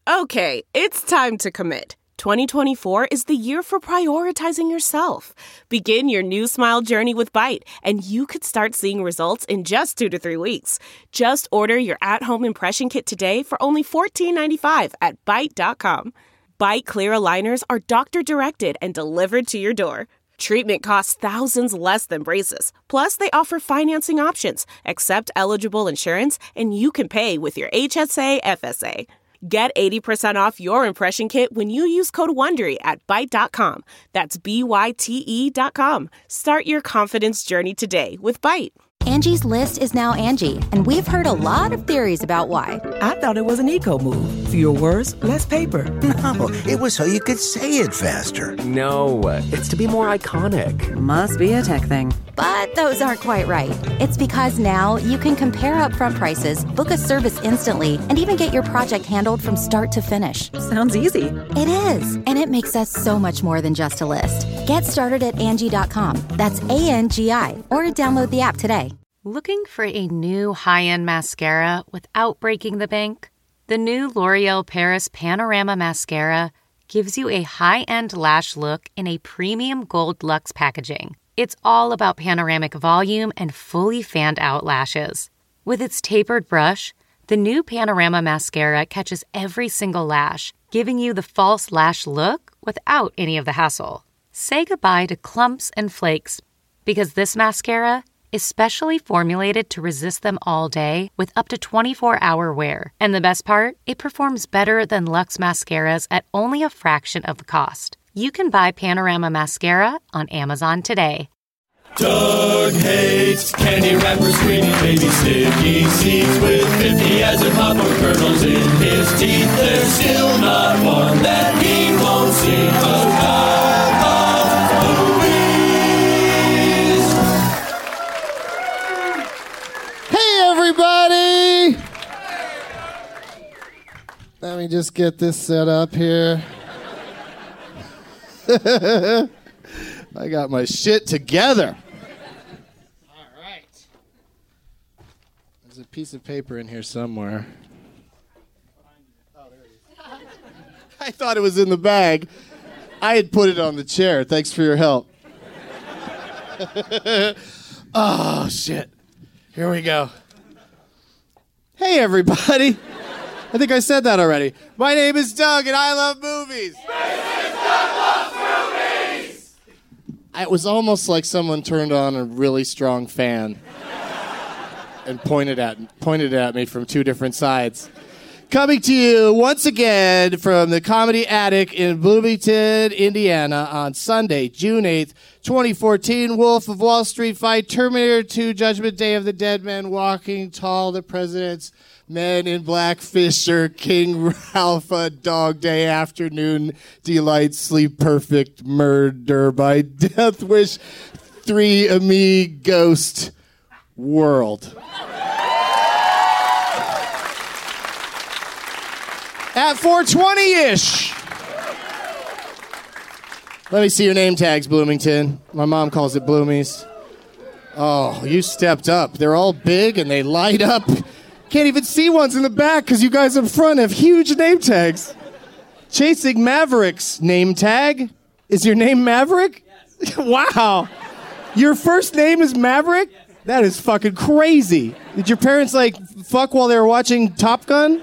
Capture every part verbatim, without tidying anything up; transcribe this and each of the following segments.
Okay, it's time to commit. twenty twenty-four is the year for prioritizing yourself. Begin your new smile journey with Byte, and you could start seeing results in just two to three weeks. Just order your at-home impression kit today for only fourteen ninety-five at byte dot com. Byte clear aligners are doctor-directed and delivered to your door. Treatment costs thousands less than braces. Plus, they offer financing options, accept eligible insurance, and you can pay with your H S A F S A. Get eighty percent off your impression kit when you use code WONDERY at byte dot com. That's B Y T E dot com. Start your confidence journey today with Byte. Angie's List is now Angie, and we've heard a lot of theories about why. I thought it was an eco move. Fewer words, less paper. No, it was so you could say it faster. No, it's to be more iconic. Must be a tech thing. But those aren't quite right. It's because now you can compare upfront prices, book a service instantly, and even get your project handled from start to finish. Sounds easy. It is, and it makes us so much more than just a list. Get started at Angie dot com. That's A N G I, or download the app today. Looking for a new high-end mascara without breaking the bank? The new L'Oreal Paris Panorama Mascara gives you a high-end lash look in a premium gold luxe packaging. It's all about panoramic volume and fully fanned-out lashes. With its tapered brush, the new Panorama Mascara catches every single lash, giving you the false lash look without any of the hassle. Say goodbye to clumps and flakes, because this mascara is specially formulated to resist them all day with up to twenty-four hour wear. And the best part? It performs better than Luxe mascaras at only a fraction of the cost. You can buy Panorama Mascara on Amazon today. Doug hates candy wrappers, screaming baby sticky seeds with fifty as in popcorn kernels in his teeth. There's still not one that he won't see. Doug loves movies. Hey, everybody! Let me just get this set up here. I got my shit together. All right. There's a piece of paper in here somewhere. Oh, there it is. I thought it was in the bag. I had put it on the chair. Thanks for your help. Oh, shit. Here we go. Hey, everybody. I think I said that already. My name is Doug, and I love movies. This is Doug Loves Movies. It was almost like someone turned on a really strong fan and pointed at pointed at me from two different sides. Coming to you once again from the Comedy Attic in Bloomington, Indiana on Sunday, June eighth, twenty fourteen. Wolf of Wall Street fight, Terminator two, Judgment Day of the Dead Men Walking Tall, The President's Men in Black, Fisher, King Alpha, Dog Day Afternoon, Delight, Sleep Perfect, Murder by Death Wish, Three Ami, Ghost, World. At four twenty-ish. Let me see your name tags, Bloomington. My mom calls it Bloomies. Oh, you stepped up. They're all big and they light up. Can't even see ones in the back because you guys up front have huge name tags. Chasing Mavericks name tag. Is your name Maverick? Yes. Wow. Your first name is Maverick? Yes. That is fucking crazy. Did your parents, like, fuck while they were watching Top Gun?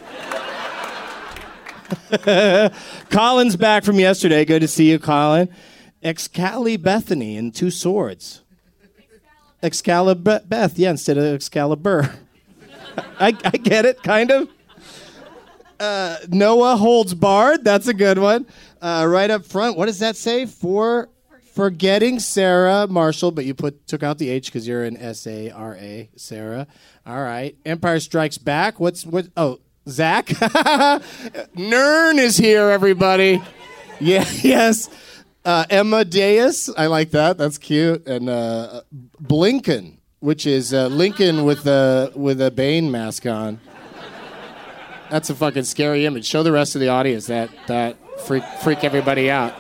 Colin's back from yesterday. Good to see you, Colin. Excalibur Bethany and two swords. Excalibur Beth, yeah, instead of Excalibur. I, I get it, kind of. Uh, Noah Holds Barred. That's a good one. Uh, right up front, what does that say? For Forgetting Sarah Marshall, but you put took out the H because you're an S A R A, Sarah. All right. Empire Strikes Back. What's what? Oh, Zach. Nern is here, everybody. Yeah, yes. Uh, Emma Deus. I like that. That's cute. And uh, Blinken, which is uh, Lincoln with a with a Bane mask on. That's a fucking scary image. Show the rest of the audience that that freak freak everybody out.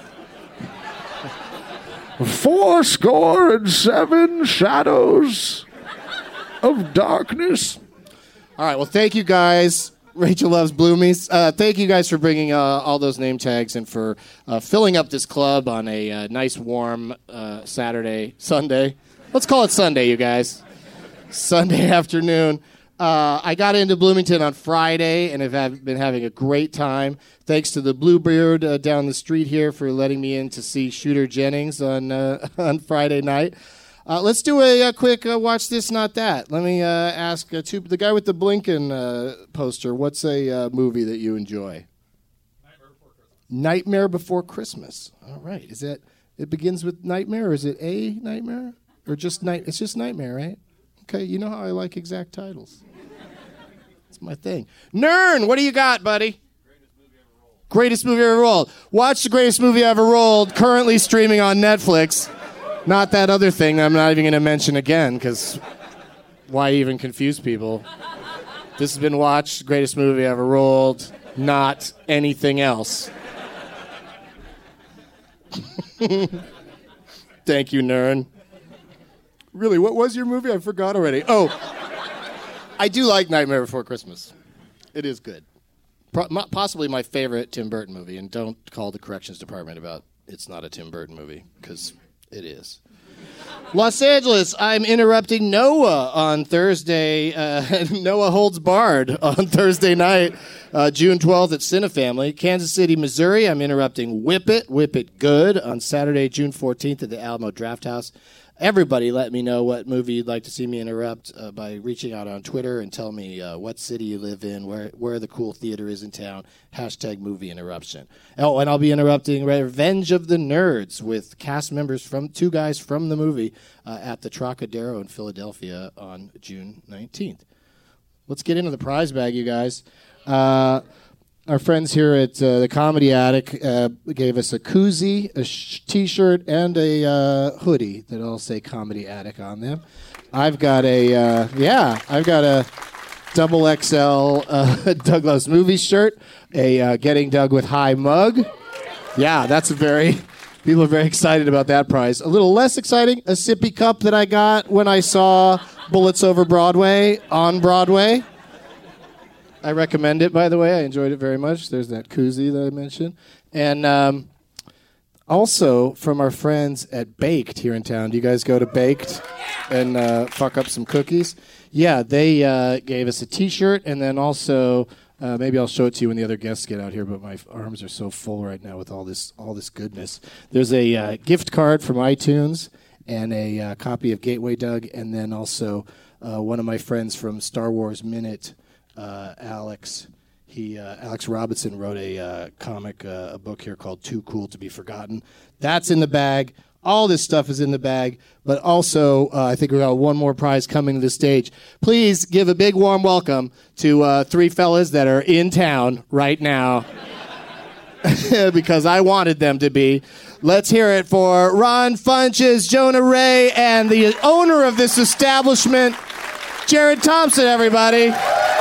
Four score and seven shadows of darkness. All right, well, thank you guys. Rachel loves Bloomies. Uh, thank you guys for bringing uh, all those name tags and for uh, filling up this club on a uh, nice, warm uh, Saturday, Sunday. Let's call it Sunday, you guys. Sunday afternoon. Uh, I got into Bloomington on Friday and have have been having a great time. Thanks to the Bluebird uh, down the street here for letting me in to see Shooter Jennings on uh, on Friday night. Uh, let's do a, a quick uh, watch this, not that. Let me uh, ask uh, two, the guy with the Blinken uh, poster. What's a uh, movie that you enjoy? Nightmare Before Christmas. All right. Is that it begins with nightmare, or is it a nightmare, or just night? It's just nightmare, right? Okay. You know how I like exact titles. It's my thing. Nern, what do you got, buddy? Greatest movie ever rolled. Watch the greatest movie ever rolled. Currently streaming on Netflix. Not that other thing that I'm not even going to mention again, because why even confuse people? This has been watched, greatest movie ever rolled, not anything else. Thank you, Nern. Really, what was your movie? I forgot already. Oh, I do like Nightmare Before Christmas. It is good. Pro- possibly my favorite Tim Burton movie, and don't call the corrections department about it's not a Tim Burton movie, because it is. Los Angeles, I'm interrupting Noah on Thursday. Uh, Noah Holds Barred on Thursday night, uh, June twelfth at Cinefamily. Kansas City, Missouri, I'm interrupting Whip It, Whip It Good on Saturday, June fourteenth at the Alamo Drafthouse. Everybody let me know what movie you'd like to see me interrupt uh, by reaching out on Twitter and tell me uh, what city you live in, where where the cool theater is in town. Hashtag movie interruption. Oh, and I'll be interrupting Revenge of the Nerds with cast members from two guys from the movie uh, at the Trocadero in Philadelphia on June nineteenth. Let's get into the prize bag, you guys. Uh, Our friends here at uh, the Comedy Attic uh, gave us a koozie, a sh- T-shirt, and a uh, hoodie that all say Comedy Attic on them. I've got a, uh, yeah, I've got a double X L uh, Doug Loves Movies shirt, a uh, Getting Doug with High mug. Yeah, that's a very, people are very excited about that prize. A little less exciting, a sippy cup that I got when I saw Bullets Over Broadway on Broadway. I recommend it, by the way. I enjoyed it very much. There's that koozie that I mentioned. And um, also from our friends at Baked here in town. Do you guys go to Baked and uh, fuck up some cookies? Yeah, they uh, gave us a T-shirt, and then also, uh, maybe I'll show it to you when the other guests get out here, but my arms are so full right now with all this all this goodness. There's a uh, gift card from iTunes and a uh, copy of Gateway Doug, and then also uh, one of my friends from Star Wars Minute, Uh, Alex, he uh, Alex Robinson wrote a uh, comic, uh, a book here called Too Cool to Be Forgotten. That's in the bag. All this stuff is in the bag. But also, uh, I think we got one more prize coming to the stage. Please give a big warm welcome to uh, three fellas that are in town right now because I wanted them to be. Let's hear it for Ron Funches, Jonah Ray, and the owner of this establishment, Jared Thompson, everybody.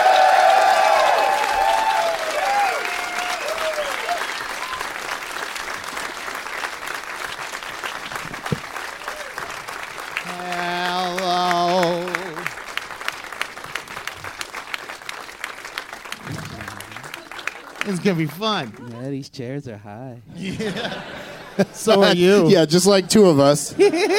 It's going to be fun. Yeah, these chairs are high. Yeah. So are you. Yeah, just like two of us.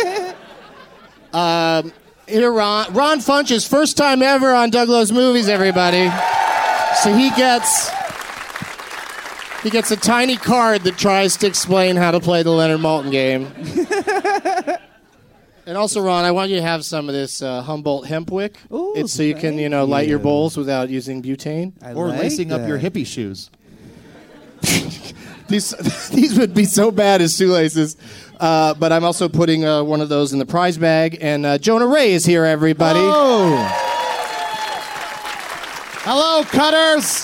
um, here, Ron. Ron Funches, first time ever on Doug Loves Movies, everybody. So he gets... He gets a tiny card that tries to explain how to play the Leonard Maltin game. And also, Ron, I want you to have some of this uh, Humboldt hemp wick. Ooh, it's so you can, you know, light you. your bowls without using butane. I or like lacing that. up your hippie shoes. These these would be so bad as shoelaces. Uh, but I'm also putting uh, one of those in the prize bag. And uh, Jonah Ray is here, everybody. Oh. Hello, cutters.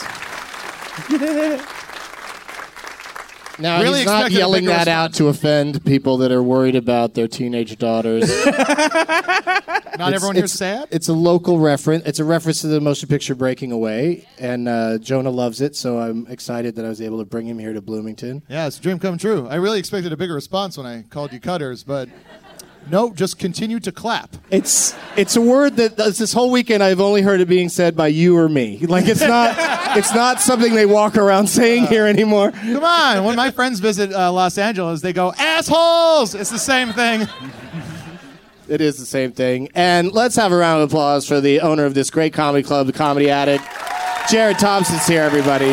Now, Really he's not expected a yelling bigger that out to offend people that are worried about their teenage daughters. Not everyone here's it's, sad? It's a local reference. It's a reference to the motion picture Breaking Away, and uh, Jonah loves it, so I'm excited that I was able to bring him here to Bloomington. Yeah, it's a dream come true. I really expected a bigger response when I called you cutters, but No, just continue to clap. It's it's a word that this whole weekend I've only heard it being said by you or me. Like it's not it's not something they walk around saying here anymore. Come on, when my friends visit uh, Los Angeles, they go, assholes! It's the same thing. It is the same thing. And let's have a round of applause for the owner of this great comedy club, the Comedy Addict. Jared Thompson's here, everybody.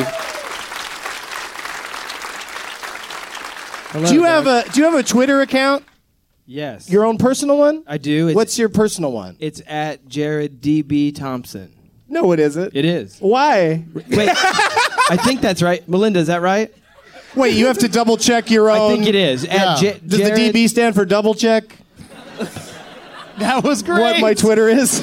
Hello, do you Doug. have a do you have a Twitter account? Yes. Your own personal one? I do. It's, What's your personal one? It's at Jared D B Thompson. No, it isn't. It is. Why? Wait, I think that's right. Melinda, is that right? Wait, you have to double check your own. I think it is. Yeah. At J- Does Jared, the D B stand for double check? That was great. What my Twitter is?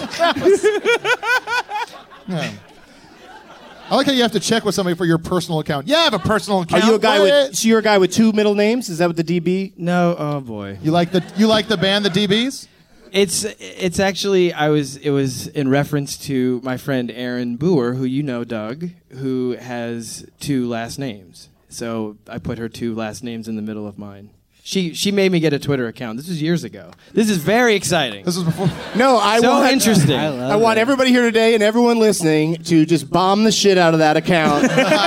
Yeah. I like how you have to check with somebody for your personal account. Yeah, I have a personal account. Are you a guy What? with? So you're a guy with two middle names? Is that what the D B? No, oh boy. You like the you like the band, the D Bs? It's it's actually I was it was in reference to my friend Aaron Boer, who you know, Doug, who has two last names. So I put her two last names in the middle of mine. She she made me get a Twitter account. This was years ago. This is very exciting. This was before. No, I so want interesting. I, I want everybody here today and everyone listening to just bomb the shit out of that account.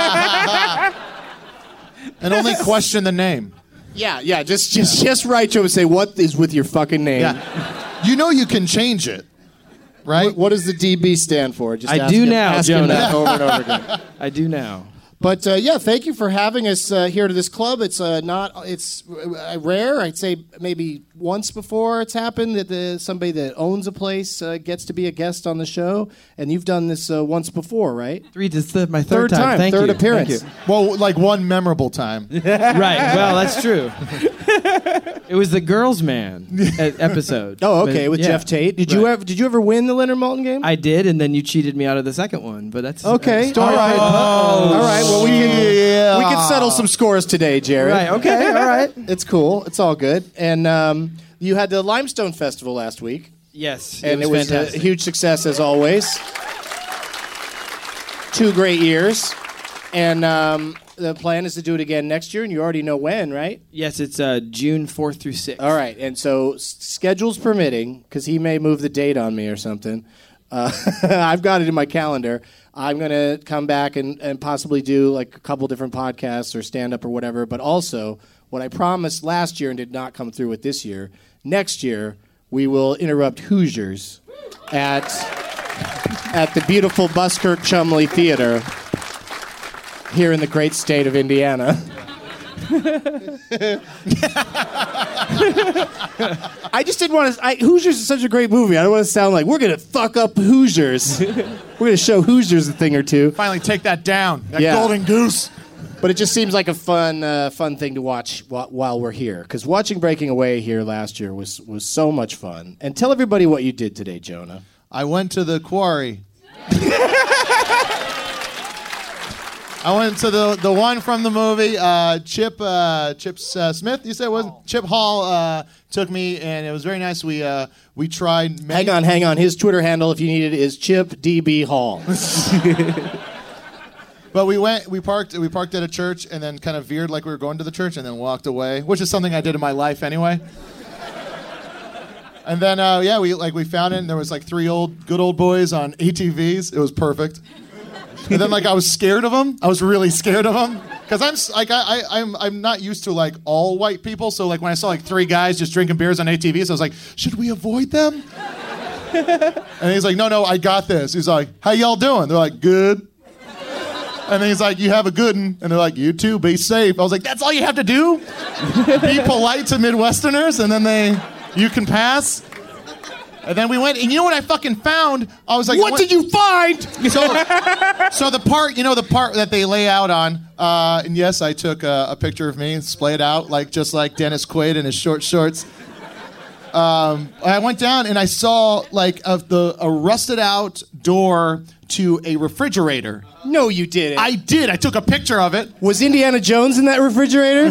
And only question the name. yeah, yeah. Just just just write to him and say what is with your fucking name. Yeah. You know you can change it, right? What, what does the D B stand for? Just I ask do him, now, ask him Jonah. that over and over again. I do now. But uh, yeah, thank you for having us uh, here to this club. It's uh, not it's uh, rare. I'd say maybe once before it's happened that the, somebody that owns a place uh, gets to be a guest on the show, and you've done this uh, once before, right? Three. This is the, my Third third, time, Thank third you. appearance. Thank you. Well, like one memorable time. Right. Well, that's true. It was the Girls Man e- episode. Oh, okay, But, with yeah. Jeff Tate. Did you Right. ever Did you ever win the Leonard Maltin game? I did, and then you cheated me out of the second one. But that's Okay. uh, story. All right. Oh, All right. Well, we can yeah. we can settle some scores today, Jared. Right. Okay. All right. It's cool. It's all good. And um, you had the Limestone Festival last week, Yes. and it was, a fantastic. huge success as always. Two great years, and um, the plan is to do it again next year, and you already know when, right? Yes, it's uh, June fourth through sixth. All right, and so s- schedules permitting, because he may move the date on me or something. Uh, I've got it in my calendar. I'm going to come back and, and possibly do like a couple different podcasts or stand-up or whatever, but also what I promised last year and did not come through with this year, next year we will interrupt Hoosiers at, at the beautiful Buskirk Chumley Theater here in the great state of Indiana. I just didn't want to. I, Hoosiers is such a great movie. I don't want to sound like we're gonna fuck up Hoosiers. We're gonna show Hoosiers a thing or two. Finally, take that down. That Yeah. golden goose. But it just seems like a fun, uh, fun thing to watch wh- while we're here. Because watching Breaking Away here last year was was so much fun. And tell everybody what you did today, Jonah. I went to the quarry. I went to the the one from the movie. Uh, Chip uh, Chip uh, Smith. You said it was Chip Hall uh, took me, and it was very nice. We uh, we tried. Many- Hang on, hang on. His Twitter handle, if you need it, is Chip D B Hall. But we went, we parked, we parked at a church, and then kind of veered like we were going to the church, and then walked away, which is something I did in my life anyway. And then, uh, yeah, we like we found it, and there was like three old, good old boys on A T Vs. It was perfect. And then, like, I was scared of them. I was really scared of them because I'm s- like, I, I, I'm, I'm not used to like all white people. So like when I saw like three guys just drinking beers on A T Vs, I was like, should we avoid them? And he's like, no, no, I got this. He's like, how y'all doing? They're like, good. And then he's like, you have a good one. And they're like, you too, be safe. I was like, that's all you have to do? Be polite to Midwesterners, and then they, you can pass? And then we went, and you know what I fucking found? I was like, What did you find? So, so the part, you know, the part that they lay out on, uh, and yes, I took a, a picture of me, splayed out, like just like Dennis Quaid in his short shorts. Um, I went down and I saw like a, the, a rusted out door to a refrigerator. No, you didn't. I did. I took a picture of it. Was Indiana Jones in that refrigerator?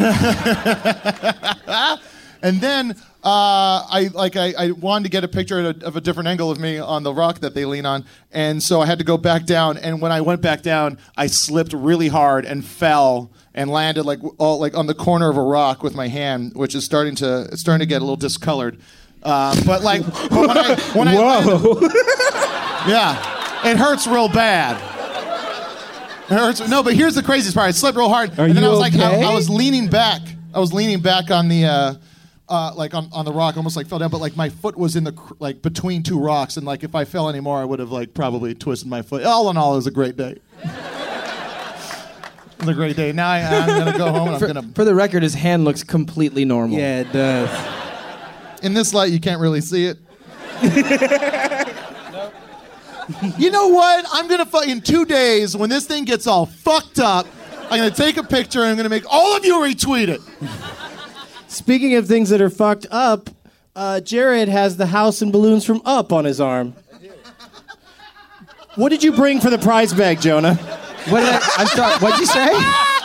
And then uh, I like I, I wanted to get a picture of a, of a different angle of me on the rock that they lean on, and so I had to go back down. And when I went back down, I slipped really hard and fell and landed like all like on the corner of a rock with my hand, which is starting to it's starting to get a little discolored. Uh, but like, but when I when I Whoa. landed, yeah, it hurts real bad. It hurts. No, but here's the craziest part. I slipped real hard, Are and then you I was like, I, okay? I was leaning back. I was leaning back on the. Uh, Uh, like on, on the rock, almost like fell down, but like my foot was in the cr- like between two rocks, and like if I fell anymore, I would have like probably twisted my foot. All in all, it was a great day. It was a great day. Now I, I'm gonna go home and I'm For, gonna. for the record, his hand looks completely normal. Yeah, it does. In this light, you can't really see it. You know what? I'm gonna fu- in two days when this thing gets all fucked up, I'm gonna take a picture and I'm gonna make all of you retweet it. Speaking of things that are fucked up, uh, Jared has the house and balloons from Up on his arm. What did you bring for the prize bag, Jonah? What did I, I'm sorry. What'd you say?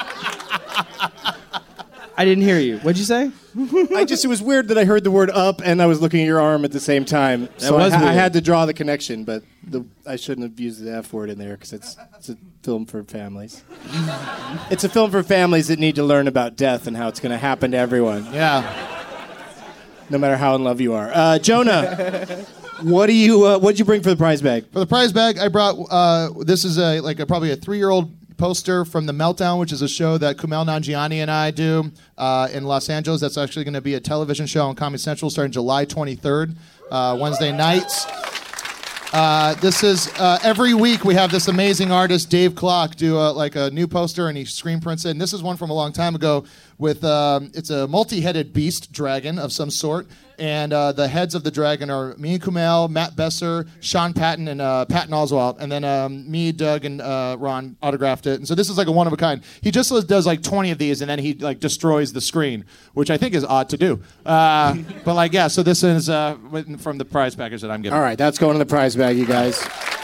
I didn't hear you. What'd you say? I just, it was weird that I heard the word Up and I was looking at your arm at the same time. That So was I, I weird. had to draw the connection, but the, I shouldn't have used the F word in there because it's, it's a film for families. It's a film for families that need to learn about death and how it's going to happen to everyone. Yeah. No matter how in love you are. Uh, Jonah, what do you? Uh, what did you bring for the prize bag? For the prize bag, I brought. Uh, this is a like a, probably a three-year-old poster from The Meltdown, which is a show that Kumail Nanjiani and I do uh, in Los Angeles. That's actually going to be a television show on Comedy Central starting July twenty-third, uh, Wednesday nights. Uh, this is uh, every week we have this amazing artist Dave Klock do a, like a new poster and he screen prints it. And this is one from a long time ago with um, it's a multi-headed beast dragon of some sort, and uh, the heads of the dragon are me and Kumail, Matt Besser, Sean Patton, and uh, Patton Oswalt, and then um, me, Doug, and uh, Ron autographed it. And so this is like a one of a kind. He just does like twenty of these and then he like destroys the screen, which I think is odd to do. Uh, but like yeah, so this is uh, from the prize package that I'm giving. All right, that's going in the prize bag, you guys.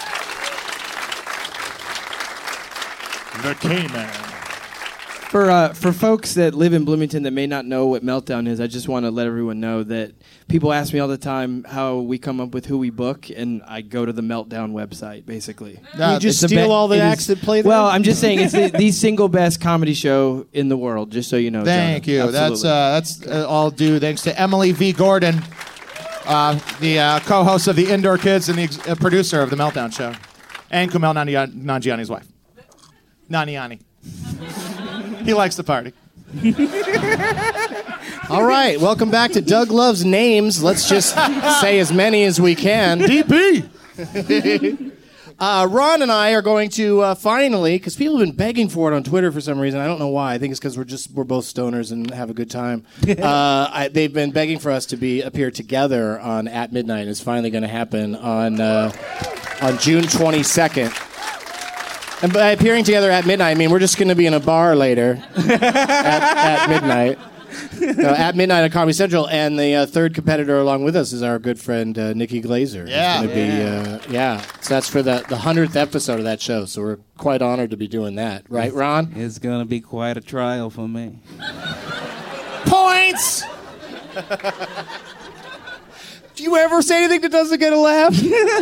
The K-Man. For uh, for folks that live in Bloomington that may not know what Meltdown is, I just want to let everyone know that people ask me all the time how we come up with who we book, and I go to the Meltdown website, basically. Uh, you just It's the steal be- all the it acts is- that play there? Well, I'm just saying it's the, the single best comedy show in the world, just so you know. Thank Jonah. you. That's Absolutely. uh, that's uh, all due thanks to Emily V. Gordon, uh, the uh, co-host of the Indoor Kids and the ex- uh, producer of the Meltdown Show, and Kumail Nanjiani- Nanjiani's wife, Nanjiani. He likes to party. All right, welcome back to Doug Loves Names. Let's just say as many as we can. D P. uh, Ron and I are going to uh, finally, because people have been begging for it on Twitter for some reason. I don't know why. I think it's because we're just we're both stoners and have a good time. uh, I, they've been begging for us to be appear together on At Midnight. It's finally going to happen on uh, on June twenty-second. And by appearing together at midnight, I mean we're just going to be in a bar later at, at midnight. No, at midnight at Comedy Central, and the uh, third competitor along with us is our good friend uh, Nikki Glazer. Yeah. Who's gonna be, uh, yeah. So that's for the the hundredth episode of that show. So we're quite honored to be doing that, right, Ron? It's going to be quite a trial for me. Points. Do you ever say anything that doesn't get a laugh?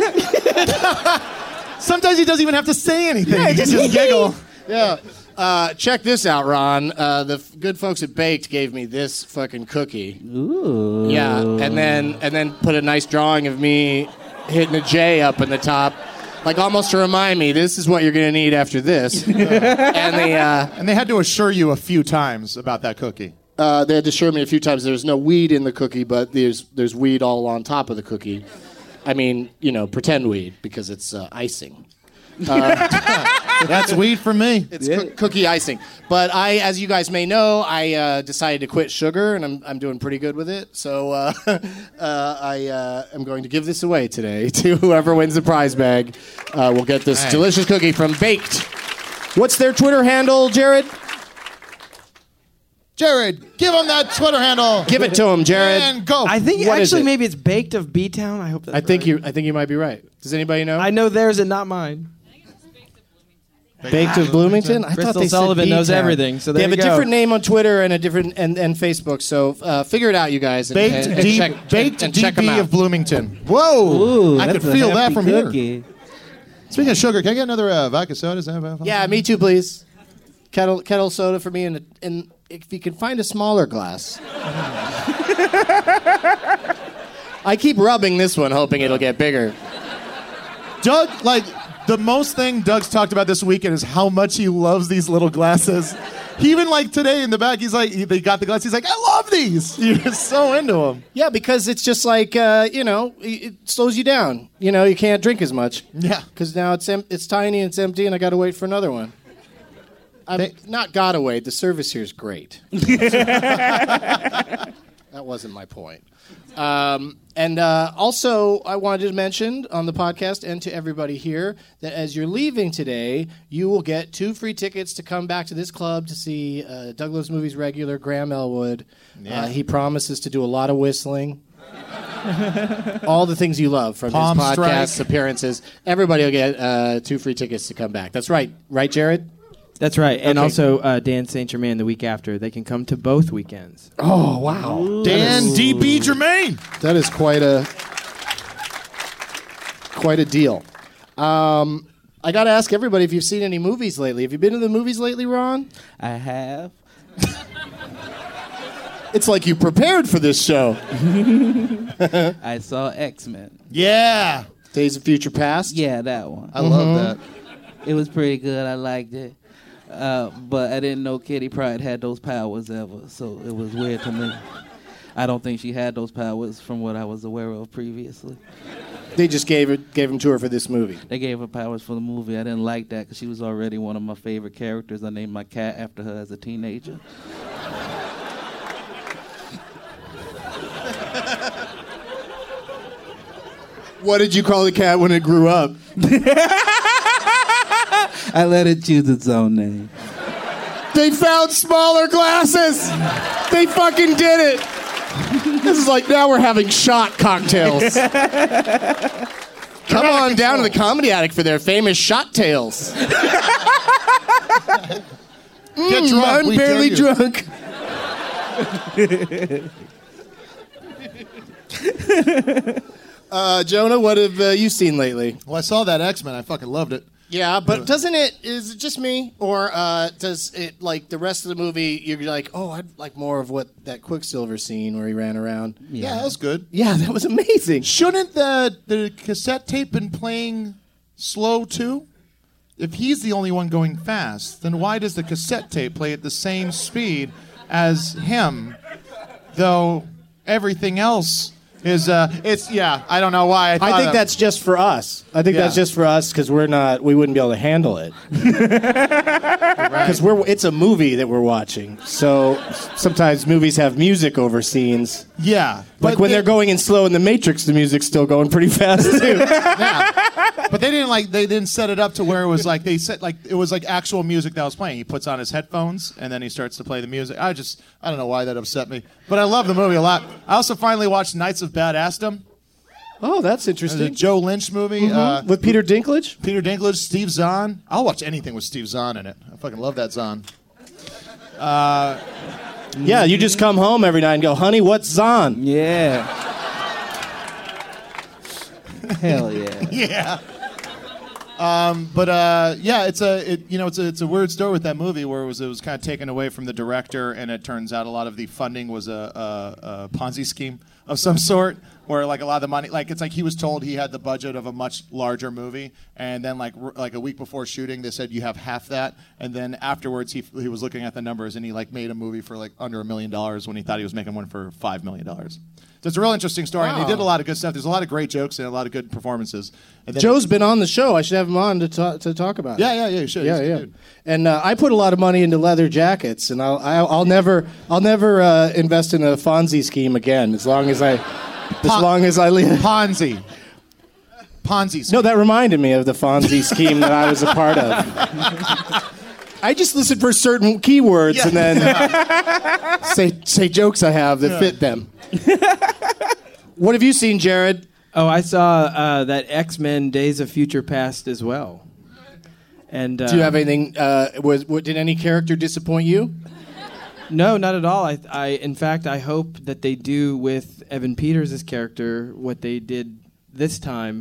Sometimes he doesn't even have to say anything. Yeah, he can just- just giggle. Yeah. Uh, check this out, Ron. Uh, the f- good folks at Baked gave me this fucking cookie. Ooh. Yeah, and then and then put a nice drawing of me hitting a J up in the top, like almost to remind me this is what you're gonna need after this. and they uh, And they had to assure you a few times about that cookie. uh, they had to assure me a few times there's no weed in the cookie, but there's there's weed all on top of the cookie. I mean, you know, pretend weed because it's uh, icing. That's weed for me. It's coo- cookie icing. But I, as you guys may know, I uh, decided to quit sugar, and I'm I'm doing pretty good with it. So uh, uh, I uh, am going to give this away today to whoever wins the prize bag. Uh, will get this Nice. delicious cookie from Baked. What's their Twitter handle, Jared? Jared, give him that Twitter handle. Give it to him, Jared. And go. I think What is actually it? maybe it's Baked of B-Town. I hope that's I think right. you. I think you might be right. Does anybody know? I know theirs and not mine. Baked of Bloomington. I Crystal thought they Sullivan said knows B-Town. everything, so they there have you a go. different name on Twitter and a different and, and Facebook. So uh, figure it out, you guys. And, Baked, and, and D- check, baked and check them D B out. of Bloomington. Whoa. Ooh, I could that's a feel that hefty from here. cookie. Speaking of sugar, can I get another uh, vodka soda? Is that available? Yeah, me too, please. Kettle kettle soda for me, and and if you can find a smaller glass. I keep rubbing this one, hoping it'll get bigger. Doug, like, the most thing Doug's talked about this weekend is how much he loves these little glasses. He even, like, today in the back, he's like, he, they got the glasses. He's like, I love these. You're so into them. Yeah, because it's just like, uh, you know, it slows you down. You know, you can't drink as much. Yeah. Because now it's em- it's tiny and it's empty, and I got to wait for another one. I'm They- not gotta wait. The service here is great. That wasn't my point. Um, and uh, also, I wanted to mention on the podcast and to everybody here that as you're leaving today, you will get two free tickets to come back to this club to see uh, Doug Loves Movies regular Graham Elwood. Yeah. Uh, he promises to do a lot of whistling. All the things you love from Palm his podcast strike. appearances. Everybody will get uh, two free tickets to come back. That's right. Right, Jared? That's right. And Okay. also uh, Dan Saint Germain the week after. They can come to both weekends. Oh, wow. Dan D B Germain. That is quite a quite a deal. Um, I got to ask everybody if you've seen any movies lately. Have you been to the movies lately, Ron? I have. It's like you prepared for this show. I saw X-Men. Yeah. Days of Future Past? Yeah, that one. I love that. It was pretty good. I liked it. Uh, but I didn't know Kitty Pryde had those powers ever, so it was weird to me. I don't think she had those powers from what I was aware of previously. They just gave it, gave them to her for this movie. They gave her powers for the movie. I didn't like that because she was already one of my favorite characters. I named my cat after her as a teenager. What did you call the cat when it grew up? I let it choose its own name. They found smaller glasses. They fucking did it. This is like now we're having shot cocktails. Come on down to the Comedy Attic for their famous shot tails. Get Mm, drunk. I'm we barely dare you. drunk. uh, Jonah, what have uh, you seen lately? Well, I saw that X-Men. I fucking loved it. Yeah, but doesn't it, is it just me? Or uh, does it, like, the rest of the movie, you're like, oh, I'd like more of what that Quicksilver scene where he ran around. Yeah, that was good. Yeah, that was amazing. Shouldn't the the cassette tape been playing slow too? If he's the only one going fast, then why does the cassette tape play at the same speed as him? Though everything else is, uh, it's yeah. I don't know why. I, I thought think that- that's just for us. I think Yeah. that's just for us because we're not, we wouldn't be able to handle it. Because we're, it's a movie that we're watching. So sometimes movies have music over scenes. yeah. Like But when they- they're going in slow in The Matrix, the music's still going pretty fast too. But they didn't like they didn't set it up to where it was like they set like it was like actual music that was playing. He puts on his headphones and then he starts to play the music. I just I don't know why that upset me, but I love the movie a lot. I also finally watched Knights of Badassdom. Oh, that's It's a interesting. Joe Lynch movie. Uh, With Peter Dinklage? Peter Dinklage, Steve Zahn. I'll watch anything with Steve Zahn in it. I fucking love that Zahn. Yeah, you just come home every night and go, honey, what's Zahn? Yeah. Hell yeah. Yeah. Um, but uh, yeah, it's a it, you know it's a it's a weird story with that movie where it was it was kind of taken away from the director, and it turns out a lot of the funding was a, a, a Ponzi scheme of some sort, where like a lot of the money, like it's like he was told he had the budget of a much larger movie, and then like r- like a week before shooting, they said you have half that, and then afterwards he he was looking at the numbers and he like made a movie for like under a million dollars when he thought he was making one for five million dollars. So it's a real interesting story, and they did a lot of good stuff. There's a lot of great jokes and a lot of good performances. And then Joe's been on the show. I should have him on to, ta- to talk about Yeah, it. yeah, yeah, you should. Yeah, He's a yeah. good dude. And uh, I put a lot of money into leather jackets, and I'll I'll, I'll never I'll never uh, invest in a Fonzie scheme again as long as I as Pon- long as I live. Ponzi. Ponzi. No, that reminded me of the Fonzie scheme that I was a part of. I just listen for certain keywords Yeah. and then say say jokes I have that fit them. What have you seen, Jared? Oh, I saw uh, that X-Men Days of Future Past as well. And uh, Do you have anything? Uh, was what, did any character disappoint you? No, not at all. I, I, in fact, I hope that they do with Evan Peters' character what they did this time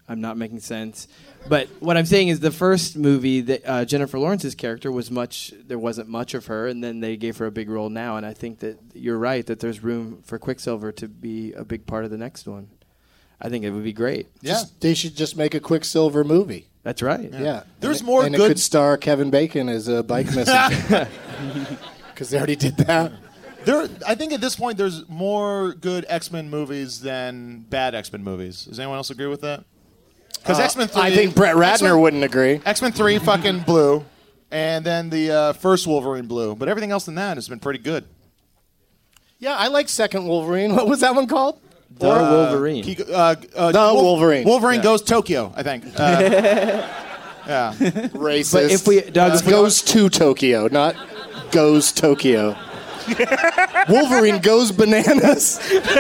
I'm not making sense. But what I'm saying is the first movie, that uh, Jennifer Lawrence's character was much, there wasn't much of her, and then they gave her a big role now, and I think that you're right, that there's room for Quicksilver to be a big part of the next one. I think it would be great. Yeah. Just, they should just make a Quicksilver movie. That's right. Yeah. yeah. There's and more and good... it could star Kevin Bacon as a bike messenger. Because they already did that. There, I think at this point there's more good X-Men movies than bad X-Men movies. Does anyone else agree with that? Because uh, X-Men three... I think Brett Ratner X-Men, wouldn't agree. X-Men three fucking blew, and then the uh, first Wolverine blew. But everything else than that has been pretty good. Yeah, I like second Wolverine. What was that one called? The uh, Wolverine. He, uh, uh, the Wolf- Wolverine. Wolverine yeah. goes Tokyo, I think. Uh, yeah. Racist. But if we... Doug, uh, if we goes to Tokyo, not goes Tokyo. Wolverine goes bananas.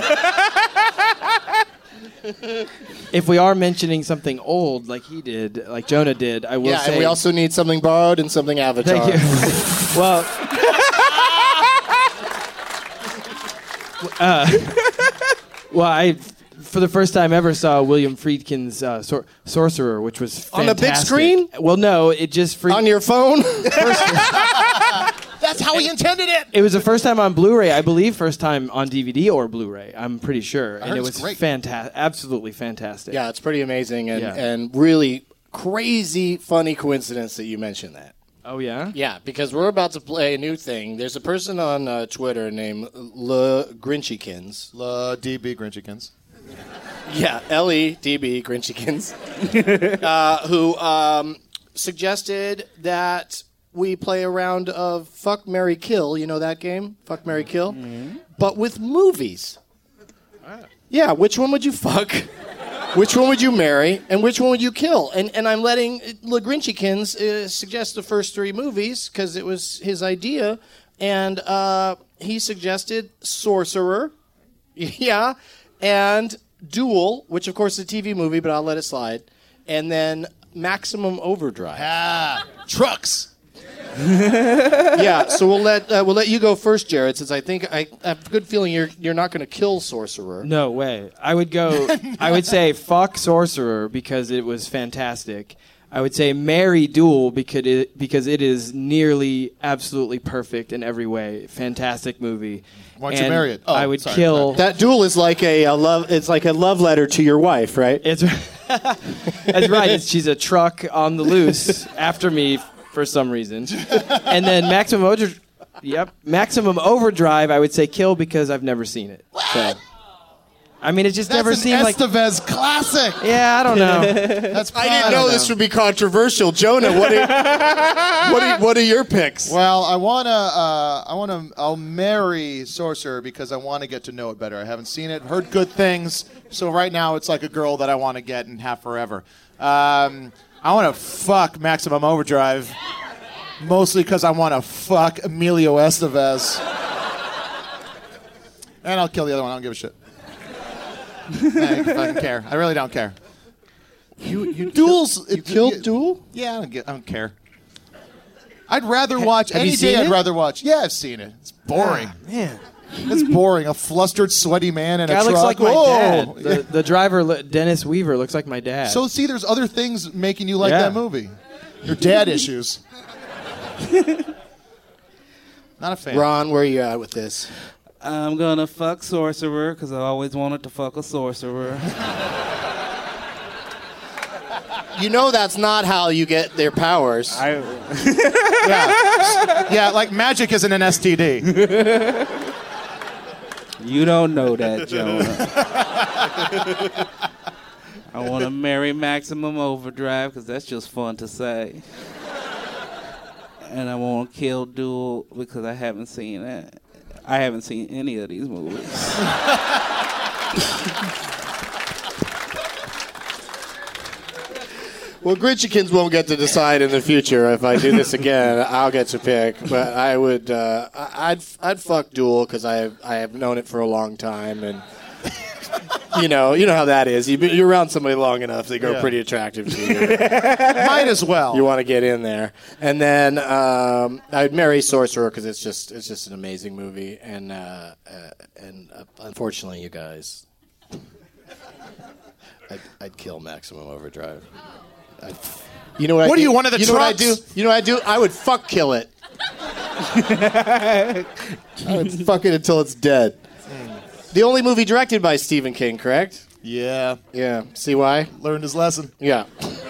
If we are mentioning something old, like he did, like Jonah did, I will yeah, say... and we also need something borrowed and something Avatar. Thank you. Well... uh, well, I... For the first time ever, saw William Friedkin's uh, Sor- Sorcerer, which was fantastic. On the big screen? Well, no, it just... Free- on your phone? That's how he intended it. It was the first time on Blu-ray, I believe, first time on D V D or Blu-ray. I'm pretty sure, I and it was great. fantastic, absolutely fantastic. Yeah, it's pretty amazing, and, Yeah. and really crazy, funny coincidence that you mentioned that. Oh yeah, Yeah, because we're about to play a new thing. There's a person on uh, Twitter named Le Grinchykins. Le D B Grinchykins. Yeah, L E D B Grinchykins, uh, who um, suggested that we play a round of Fuck, Marry, Kill. You know that game? Fuck, Marry, Kill? Mm-hmm. But with movies. Ah. Yeah, which one would you fuck? Which one would you marry? And which one would you kill? And and I'm letting Le Grinchykins uh, suggest the first three movies because it was his idea. And uh, he suggested Sorcerer. Yeah. And Duel, which of course is a T V movie, but I'll let it slide. And then Maximum Overdrive. Ah, trucks. Yeah, so we'll let uh, we'll let you go first, Jared, since I think I, I have a good feeling you're you're not going to kill Sorcerer. No way. I would go. I would say fuck Sorcerer because it was fantastic. I would say marry Duel because it because it is nearly absolutely perfect in every way. Fantastic movie. Why don't and you marry it? Oh, I would sorry. kill. That Duel is like a, a love. It's like a love letter to your wife, right? It's that's right. It's, she's a truck on the loose after me for some reason, and then Maximum Overdrive. Yep, Maximum Overdrive. I would say kill because I've never seen it. So. I mean, it just That's never an seemed like Estevez classic. Yeah, I don't know. That's I didn't know this would be controversial, Jonah. What are, what are, what are your picks? Well, I wanna, uh, I wanna, I'll marry Sorcerer because I want to get to know it better. I haven't seen it, heard good things, so right now it's like a girl that I want to get and have forever. Um, I want to fuck Maximum Overdrive, mostly because I want to fuck Emilio Estevez, and I'll kill the other one. I don't give a shit. I don't fucking care. I really don't care. You you Duels. You it, killed it, Duel? Yeah, I don't, get, I don't care. I'd rather watch have any you day. seen I'd it? rather watch. Yeah, I've seen it. It's boring. Ah, man. It's boring. A flustered, sweaty man in Guy a truck. looks like my Whoa. dad. The, the driver, li- Dennis Weaver, looks like my dad. So see, there's other things making you like Yeah. that movie. Your dad issues. Not a fan. Ron, where are you at with this? I'm gonna fuck Sorcerer because I always wanted to fuck a sorcerer. You know that's not how you get their powers. I, Yeah. Yeah, like magic isn't an S T D. you don't know that, Jonah. I want to marry Maximum Overdrive because that's just fun to say. And I want to kill Duel because I haven't seen it. I haven't seen any of these movies. Well, Grinchykins won't get to decide in the future if I do this again. I'll get to pick, but I would. Uh, I- I'd I'd fuck Duel because I have, I have known it for a long time, and you know you know how that is. You, you're around somebody long enough, they grow Yeah. pretty attractive to you. Might as well. You want to get in there, and then um, I'd marry Sorcerer because it's just it's just an amazing movie, and uh, uh, and uh, unfortunately, you guys. I'd, I'd kill Maximum Overdrive. I'd, you know what? What I are you, do? one of the You know what I trucks? do? You know what I do? I would fuck kill it. I would fuck it until it's dead. The only movie directed by Stephen King, correct? Yeah. Yeah. See why? Learned his lesson. Yeah.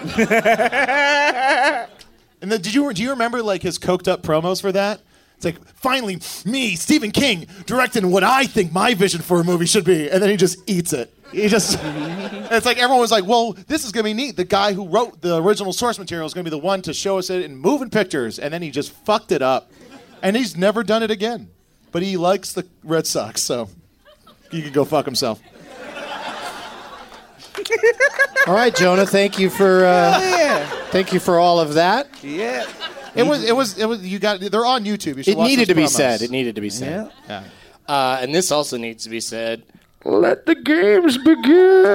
And then, did you do you remember like his coked up promos for that? It's like, finally, me, Stephen King, directing what I think my vision for a movie should be, and then he just eats it. He just, it's like everyone was like, well, this is gonna be neat. The guy who wrote the original source material is gonna be the one to show us it in moving pictures, and then he just fucked it up, and he's never done it again. But he likes the Red Sox, so he can go fuck himself. All right, Jonah. Thank you for. Uh, Yeah. Thank you for all of that. Yeah. It was, it was, it was. You got. They're on YouTube. You should It watch needed those to be promos. said. It needed to be said. Yeah. Uh, and this also needs to be said. Let the games begin.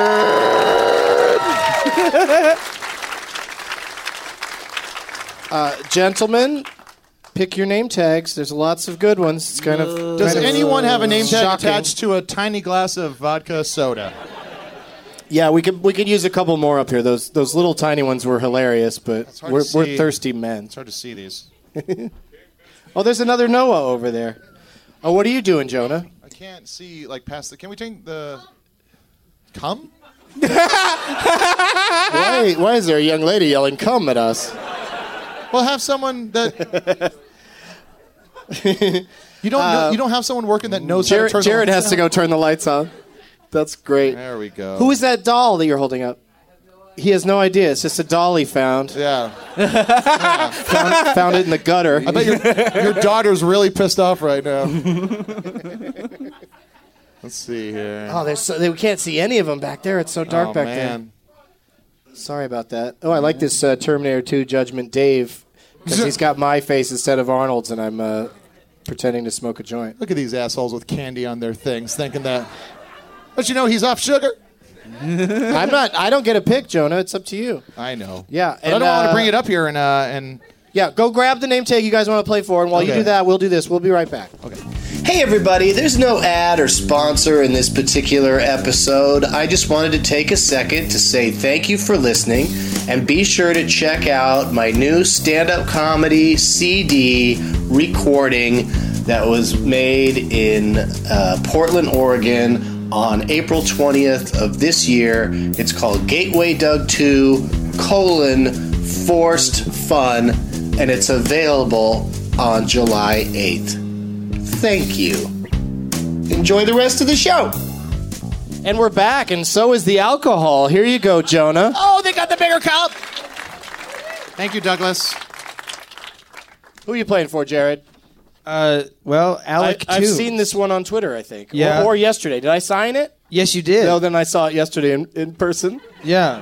uh, gentlemen, pick your name tags. There's lots of good ones. It's kind of. Does kind of anyone have a name tag shocking. attached to a tiny glass of vodka soda? Yeah, we could we could use a couple more up here. Those those little tiny ones were hilarious, but hard we're to we're see. thirsty men. It's hard to see these. Oh, there's another Noah over there. Oh, what are you doing, Jonah? I can't see like past the. Can we take the? Come? Why why is there a young lady yelling "come" at us? Well, have someone that. You don't. know, you don't have someone working that knows Jared, how to turn. Jared the has to go turn the lights on. That's great. There we go. Who is that doll that you're holding up? He has no idea. It's just a doll he found. Yeah. found, found it in the gutter. I bet your your daughter's really pissed off right now. Let's see here. Oh, there's so, we can't see any of them back there. It's so dark Oh, back man. there. Sorry about that. Oh, I like this uh, Terminator two Judgment Dave because he's got my face instead of Arnold's, and I'm uh, pretending to smoke a joint. Look at these assholes with candy on their things, thinking that. But you know he's off sugar. I'm not. I don't get a pick, Jonah. It's up to you. I know. Yeah, But I don't want to bring it up here and uh, and. Yeah, go grab the name tag you guys want to play for, and while you Okay. do that, we'll do this. We'll be right back. Okay. Hey everybody, there's no ad or sponsor in this particular episode. I just wanted to take a second to say thank you for listening, and be sure to check out my new stand-up comedy C D recording that was made in uh, Portland, Oregon on April twentieth of this year. It's called Gateway Doug two, colon, Forced Fun, and it's available on July eighth. Thank you. Enjoy the rest of the show. And we're back, and so is the alcohol. Here you go, Jonah. Oh, they got the bigger cup. Thank you, Douglas. Who are you playing for, Jared? Uh, well, Alec I, I've Toombs. seen this one on Twitter, I think. Yeah. Or, or yesterday. Did I sign it? Yes, you did. No, then I saw it yesterday in, in person. Yeah.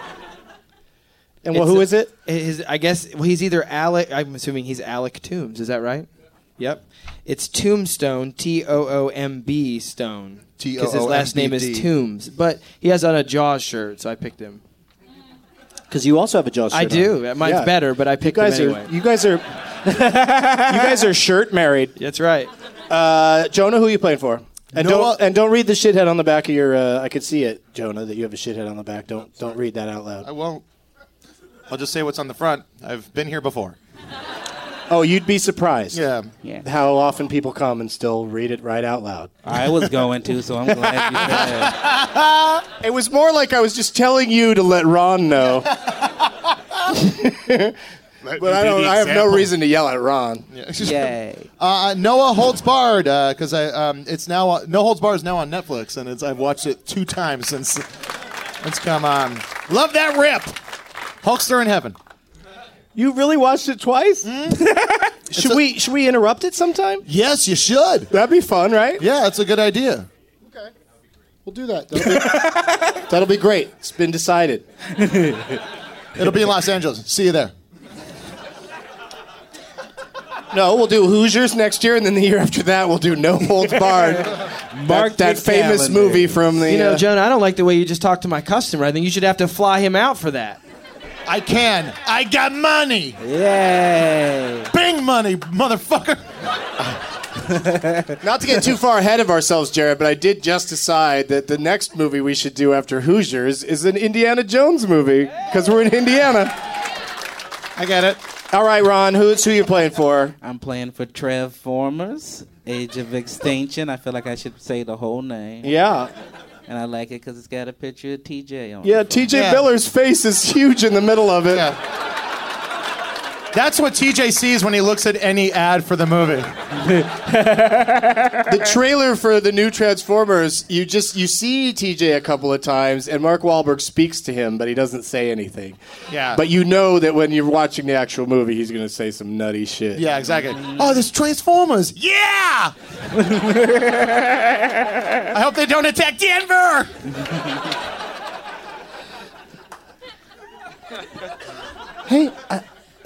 And well, It's who a- is it? His, I guess well, he's either Alec. I'm assuming he's Alec Toombs. Is that right? Yep. It's Tombstone. T O O M B Stone. T O O M B D. Because his last name is Toombs, but he has on a Jaws shirt, so I picked him. Because you also have a Jaws shirt I do. on. Mine's Yeah. better, but I picked you guys him are, anyway. You guys are. you guys are shirt married. That's right. Uh, Jonah, who are you playing for? And Noah- don't and don't read the shithead on the back of your. Uh, I could see it, Jonah, that you have a shithead on the back. Don't don't read that out loud. I won't. I'll just say what's on the front. I've been here before. Oh, you'd be surprised. Yeah. Yeah. How often people come and still read it right out loud. I was going to, so I'm glad you said. It was more like I was just telling you to let Ron know. But I don't. I have no reason to yell at Ron. Yay. Uh, Noah Holds Barred, because I um, it's now uh, No Holds Barred is now on Netflix, and it's I've watched it two times since it's come on. Love that rip. Hulkster in Heaven. You really watched it twice? should a- we should we interrupt it sometime? Yes, you should. That'd be fun, right? Yeah, it's a good idea. Okay, we'll do that. That'll be, that'll be great. It's been decided. It'll be in Los Angeles. See you there. No, we'll do Hoosiers next year, and then the year after that, we'll do No Holds Barred. Mark that that your famous calendar. movie from the. You know, uh, Jonah, I don't like the way you just talked to my customer. I think you should have to fly him out for that. I can. I got money. Yay. Bing money, motherfucker. Not to get too far ahead of ourselves, Jared, but I did just decide that the next movie we should do after Hoosiers is an Indiana Jones movie, because we're in Indiana. I get it. All right, Ron, who's who you playing for? I'm playing for Trev Formers, Age of Extinction. I feel like I should say the whole name. Yeah. And I like it because it's got a picture of T J on it. Yeah, T J Yeah. Miller's face is huge in the middle of it. Yeah. That's what T J sees when he looks at any ad for the movie. The trailer for the new Transformers, you just you see T J a couple of times, and Mark Wahlberg speaks to him, but he doesn't say anything. Yeah. But you know that when you're watching the actual movie, he's going to say some nutty shit. Yeah, exactly. Oh, there's Transformers. Yeah! I hope they don't attack Denver! Hey, I-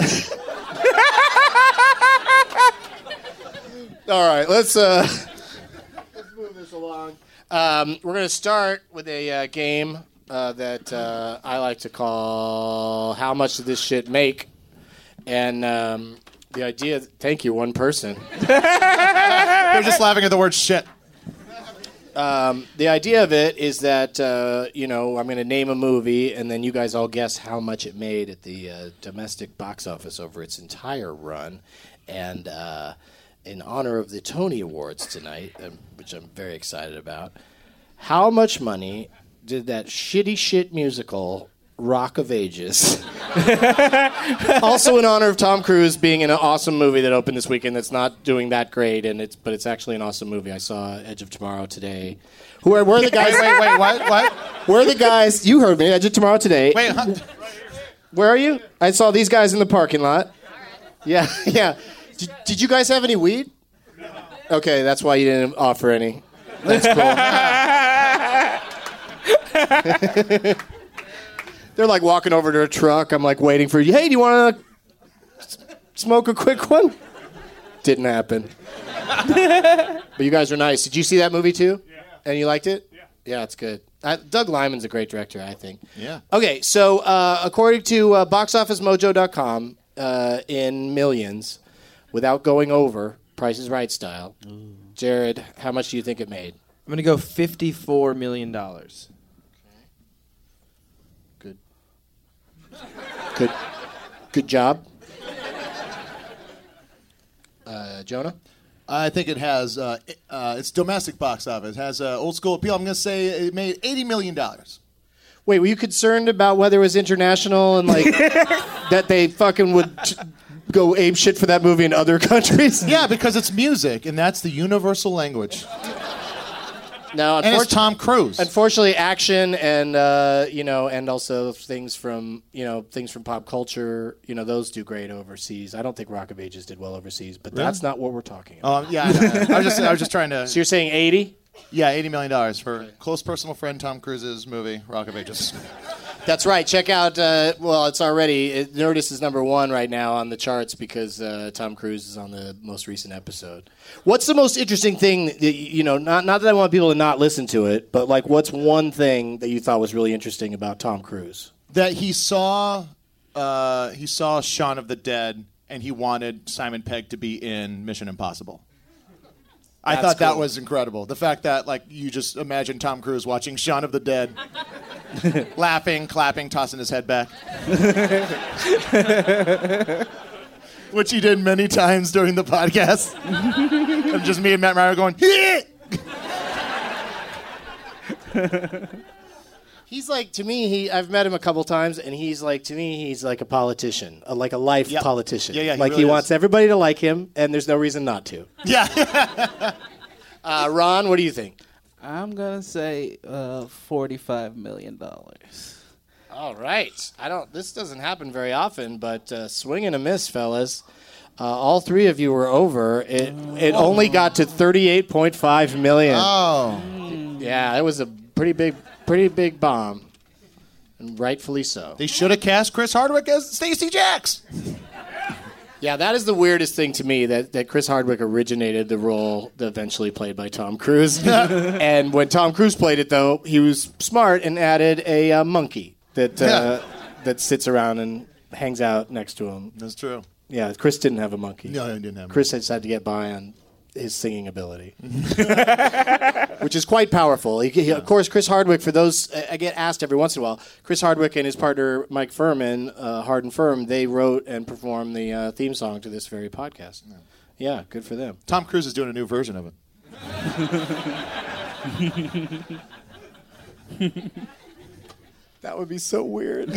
all right, let's uh, let's move this along. Um, we're going to start with a uh, game uh, that uh, I like to call "How Much Did This Shit Make?" And um, the idea. Thank you, one person. They're just laughing at the word shit. Um, the idea of it is that, uh, you know, I'm going to name a movie, and then you guys all guess how much it made at the uh, domestic box office over its entire run. And uh, in honor of the Tony Awards tonight, um, which I'm very excited about, how much money did that shitty shit musical Rock of Ages, also in honor of Tom Cruise being in an awesome movie that opened this weekend that's not doing that great, and it's but it's actually an awesome movie. I saw Edge of Tomorrow today. Who are where are the guys? Wait, wait, what? What? Where are the guys? You heard me. Edge of Tomorrow today. Wait, huh? Where are you? I saw these guys in the parking lot. Yeah, yeah. Did, did you guys have any weed? Okay, that's why you didn't offer any. That's cool. They're like walking over to a truck. I'm like waiting for you. Hey, do you want to smoke a quick one? Didn't happen. But you guys are nice. Did you see that movie too? Yeah. And you liked it? Yeah. Yeah, it's good. Uh, Doug Liman's a great director, I think. Yeah. Okay, so uh, according to uh, box office mojo dot com, uh, in millions, without going over, Price is Right style, Ooh. Jared, how much do you think it made? I'm going to go fifty-four million dollars. Good, good job, uh, Jonah. I think it has, uh, uh, it's domestic box office. It has uh, old school appeal. I'm going to say it made eighty million dollars. Wait, were you concerned about whether it was international and like that they fucking would t- go ape shit for that movie in other countries? Yeah, because it's music, and that's the universal language. No, and it's Tom Cruise. Unfortunately, action and uh, you know, and also things from you know things from pop culture, you know, those do great overseas. I don't think Rock of Ages did well overseas, but really? That's not what we're talking about. Oh yeah, I, I was just I was just trying to. So you're saying eighty? Yeah, eighty million dollars for okay. Close personal friend Tom Cruise's movie Rock of Ages. That's right. Check out. Uh, well, it's already it, Nerdist is number one right now on the charts because uh, Tom Cruise is on the most recent episode. What's the most interesting thing that, you know? Not not that I want people to not listen to it, but like, what's one thing that you thought was really interesting about Tom Cruise? That he saw uh, he saw Shaun of the Dead, and he wanted Simon Pegg to be in Mission Impossible. I That's thought that cool. was incredible. The fact that like you just imagine Tom Cruise watching Shaun of the Dead, laughing, clapping, tossing his head back, which he did many times during the podcast. And just me and Matt Meyer going, yeah! He's like, to me, he I've met him a couple times, and he's like, to me, he's like a politician, a, like a life yep. politician. Yeah, yeah, he like really he is. wants everybody to like him, and there's no reason not to. Yeah. uh, Ron, what do you think? I'm going to say uh, forty-five million dollars. All right. I don't. This doesn't happen very often, but uh, swing and a miss, fellas. Uh, all three of you were over. It it Oh. only got to thirty-eight point five million. Oh. Yeah, it was a pretty big, pretty big bomb, and rightfully so. They should have cast Chris Hardwick as Stacey Jacks. Yeah, that is the weirdest thing to me, that, that Chris Hardwick originated the role that eventually played by Tom Cruise. And when Tom Cruise played it, though, he was smart and added a uh, monkey that uh, Yeah. that sits around and hangs out next to him. That's true. Yeah, Chris didn't have a monkey. No, he didn't have. Chris just had to get by on his singing ability, which is quite powerful. He, he, of course, Chris Hardwick, for those, I get asked every once in a while, Chris Hardwick and his partner Mike Furman, uh, Hard and Firm, they wrote and performed the uh, theme song to this very podcast. Yeah. yeah, good for them. Tom Cruise is doing a new version of it. That would be so weird.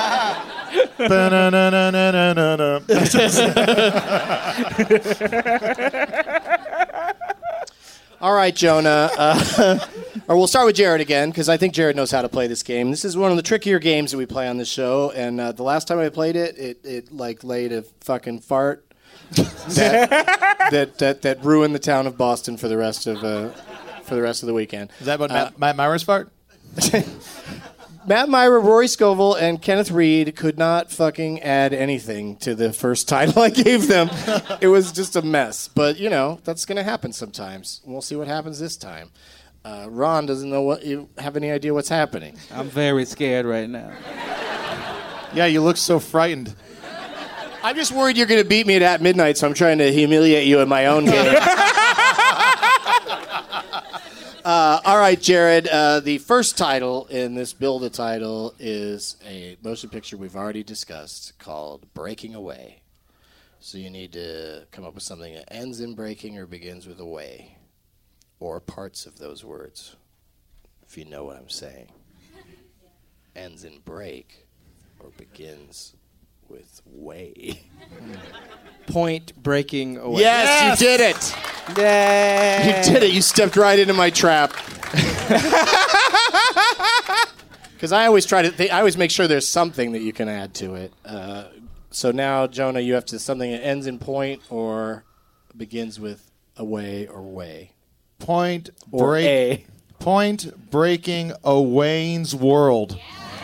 All right, Jonah. Uh, or we'll start with Jared again, because I think Jared knows how to play this game. This is one of the trickier games that we play on this show, and uh, the last time I played it, it, it like laid a fucking fart that, that that that ruined the town of Boston for the rest of uh, for the rest of the weekend. Is that what uh, Matt, Matt Myra's fart? Matt Myra, Rory Scovel, and Kenneth Reed could not fucking add anything to the first title I gave them. It was just a mess. But, you know, that's going to happen sometimes. We'll see what happens this time. Uh, Ron doesn't know what you have any idea what's happening. I'm very scared right now. Yeah, you look so frightened. I'm just worried you're going to beat me at midnight, so I'm trying to humiliate you in my own game. Uh, all right, Jared. Uh, the first title in this Build-A title is a motion picture we've already discussed called Breaking Away. So you need to come up with something that ends in breaking or begins with away, or parts of those words, if you know what I'm saying. Ends in break or begins with way. Point breaking away. Yes, yes, you did it. Yay. You did it. You stepped right into my trap. Because I always try to. Th- I always make sure there's something that you can add to it. Uh, so now, Jonah, you have to something that ends in point or begins with away or way. Point or break. A. Point breaking a Wayne's World.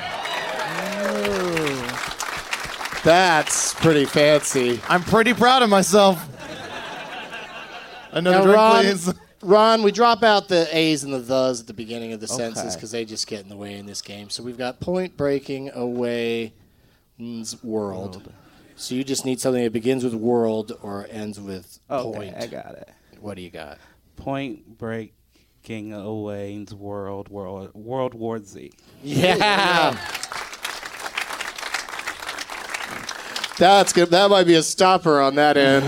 That's pretty fancy. I'm pretty proud of myself. Another now, drink, Ron, please. Ron, we drop out the A's and the thes at the beginning of the Okay. sentences because they just get in the way in this game. So we've got point breaking away world. world. So you just need something that begins with world or ends with Okay, point. I got it. What do you got? Point breaking away's world, world, World War Z. Yeah. That's good. That might be a stopper on that end.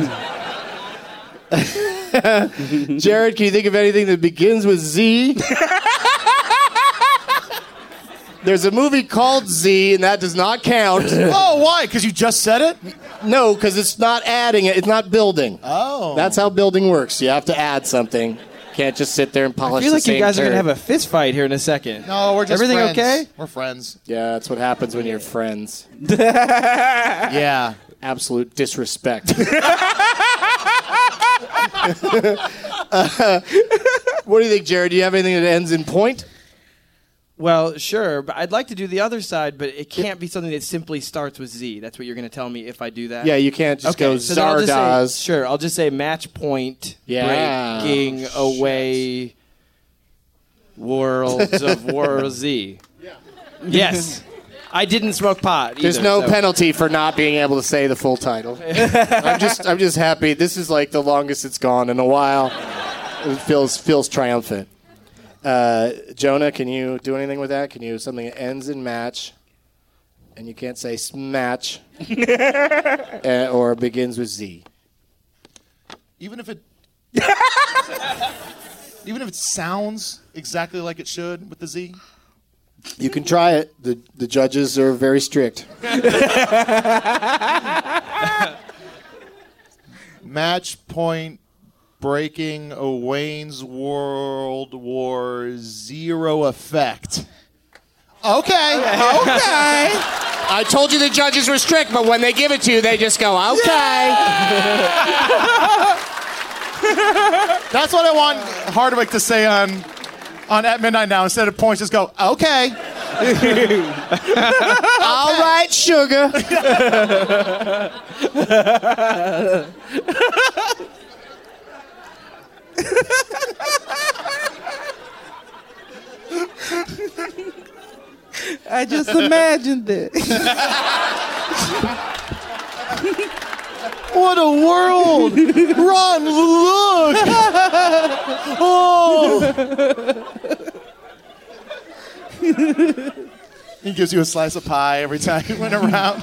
Jared, can you think of anything that begins with Z? There's a movie called Z, and that does not count. Oh, why? Because you just said it? No, because it's not adding it. It's not building. Oh. That's how building works. You have to add something. Can't just sit there and polish I feel the like same you guys turd. are going to have a fist fight here in a second. No, we're just Everything friends. okay? We're friends. Yeah, that's what happens when you're friends. Yeah. Absolute disrespect. uh, what do you think, Jared? Do you have anything that ends in point? Well, sure, but I'd like to do the other side, but it can't be something that simply starts with Z. That's what you're going to tell me if I do that? Yeah, you can't just okay, go so then I'll just say- Zardoz. Sure, I'll just say match point, Yeah. breaking away worlds of War Z. Yeah. Yes. I didn't smoke pot either. There's no so. penalty for not being able to say the full title. I'm just, I'm just happy. This is like the longest it's gone in a while. It feels, feels triumphant. Uh, Jonah, can you do anything with that? Can you something that ends in match, and you can't say smatch, uh, or begins with Z? Even if it, even if it sounds exactly like it should with the Z. You can try it. The the judges are very strict. Match point breaking a Wayne's World War Zero effect. Okay. Okay. I told you the judges were strict, but when they give it to you, they just go, okay. That's what I want Hardwick to say on on At Midnight Now. Instead of points, just go, okay. All right, sugar. I just imagined it. What a world! Ron, look! Oh! He gives you a slice of pie every time you went around.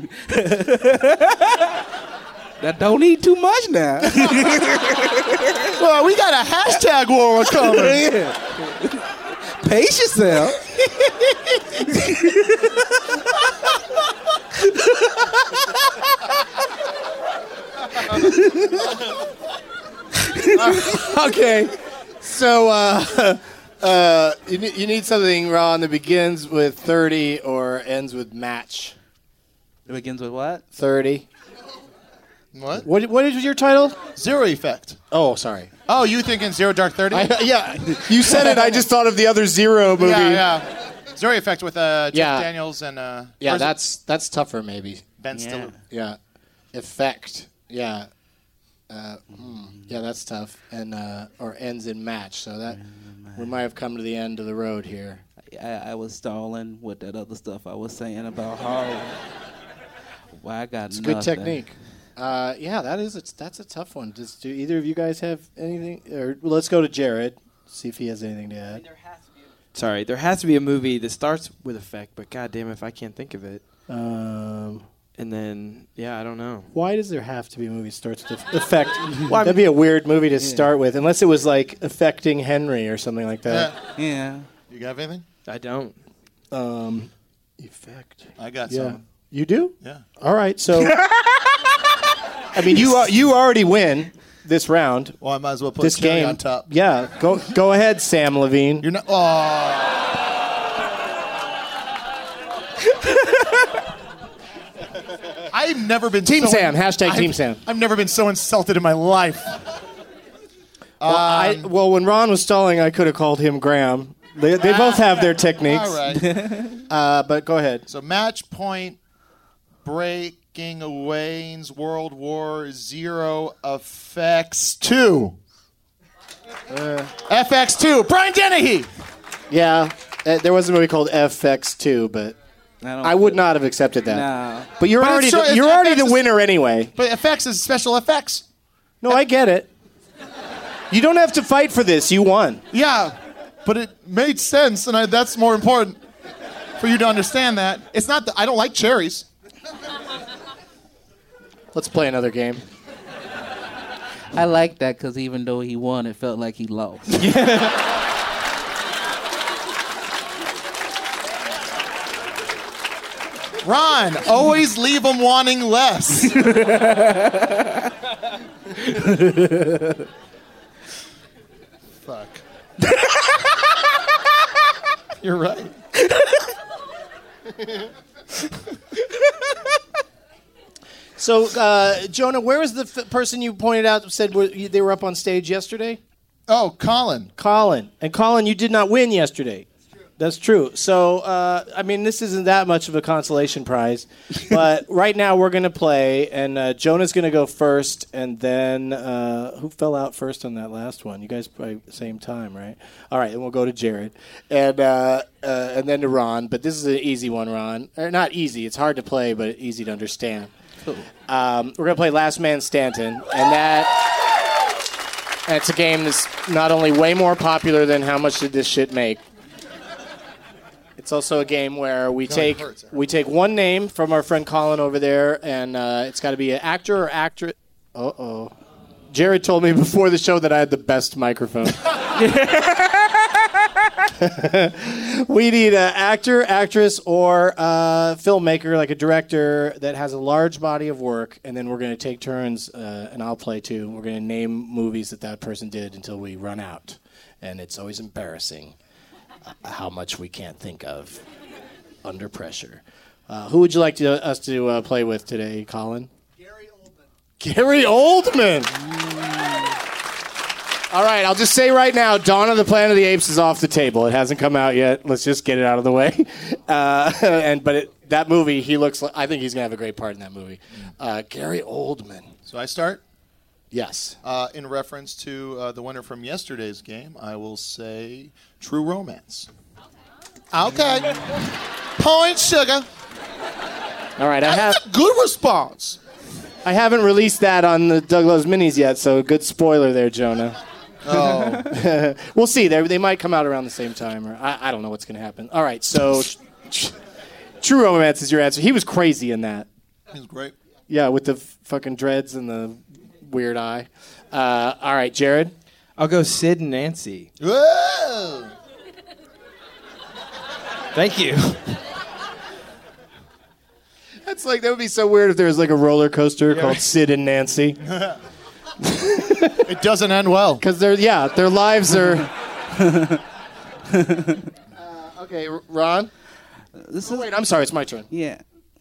Now, don't eat too much now. Well, we got a hashtag war coming. Yeah. Pace yourself. Okay, so uh, uh, you, ne- you need something, Ron, that begins with thirty or ends with match. It begins with what? thirty. What? What? What is your title? Zero Effect. Oh, sorry. Oh, you thinking Zero Dark Thirty? I, yeah, you said it. I just thought of the other Zero movie. Yeah, yeah. Zero Effect with uh, Jeff Yeah. Daniels and uh, Yeah, where's it? that's that's tougher, maybe. Ben Yeah. Stiller. Yeah, effect. Yeah, uh, hmm. yeah, that's tough. And uh, or ends in match. So that we might have come to the end of the road here. I, I was stalling with that other stuff I was saying about Hollywood. Well, I got It's nothing. good technique. Uh, yeah, that is a, that's a tough one. Does, do either of you guys have anything? Or well, let's go to Jared. See if he has anything to add. Sorry, there has to be a movie that starts with effect, but goddamn if I can't think of it. Um, And then, yeah, I don't know. why does there have to be a movie that starts with effect? That'd be a weird movie to start with, unless it was like Affecting Henry or something like that. Yeah. Yeah. You got anything? I don't. Um, effect. I got Yeah. some. You do? Yeah. All right. So, I mean, you uh, you already win this round. Well, I might as well put This cherry game on top. Yeah. Go go ahead, Sam Levine. You're not. Oh. I've never been Team so Sam, hashtag I've- Team Sam. I've never been so insulted in my life. Well, I, well, when Ron was stalling, I could have called him Graham. They, they both have their techniques. All right. Uh, but go ahead. So match point, breaking Wayne's World War Zero effects two. Uh, F X two. Brian Dennehy. Yeah, uh, there was a movie called F X two, but I, don't I would not have accepted that. Nah. But you're But already it's true, the, it's you're F X already the is- winner anyway. But effects is special effects. No, I get it. You don't have to fight for this. You won. Yeah, but it made sense, and I, that's more important for you to understand that. It's not that I don't like cherries. Let's play another game. I like that because even though he won, it felt like he lost. Ron, always leave them wanting less. Fuck. You're right. So, uh, Jonah, where was the f- person you pointed out said were, you, they were up on stage yesterday? Oh, Colin. Colin. And Colin, you did not win yesterday. That's true. So, uh, I mean, this isn't that much of a consolation prize. But right now we're going to play, and uh, Jonah's going to go first, and then uh, who fell out first on that last one? You guys probably at the same time, right? All right, and we'll go to Jared, and uh, uh, and then to Ron. But this is an easy one, Ron. Or not easy. It's hard to play, but easy to understand. Um, we're going to play Last Man Stanton, and that that's a game that's not only way more popular than How Much Did This Shit Make? It's also a game where we God, take it hurts. we take one name from our friend Colin over there, and uh, it's got to be an actor or actress. Uh oh. Jared told me before the show that I had the best microphone. We need an actor, actress, or a filmmaker, like a director that has a large body of work, and then we're going to take turns, uh, and I'll play too. We're going to name movies that that person did until we run out, and it's always embarrassing uh, how much we can't think of under pressure. Uh, who would you like to, us to uh, play with today, Colin? Gary Oldman. Gary Oldman! All right, I'll just say right now, Dawn of the Planet of the Apes is off the table. It hasn't come out yet. Let's just get it out of the way. Uh, and but it, that movie, he looks like, I think he's going to have a great part in that movie. Uh, Gary Oldman. So I start? Yes. Uh, in reference to uh, the winner from yesterday's game, I will say True Romance. Okay. Point sugar. All right, I have good response. I haven't released that on the Doug Loves Minis yet, so good spoiler there, Jonah. Oh. We'll see. They they might come out around the same time, or I, I don't know what's going to happen. All right, so True Romance is your answer. He was crazy in that. He was great. Yeah, with the f- fucking dreads and the weird eye. Uh, all right, Jared. I'll go Sid and Nancy. Whoa! Thank you. That's like that would be so weird if there was like a roller coaster Yeah. called Sid and Nancy. It doesn't end well. Because they're yeah, their lives are. uh, okay, R- Ron. This oh, is wait, I'm sorry. It's my turn. yeah.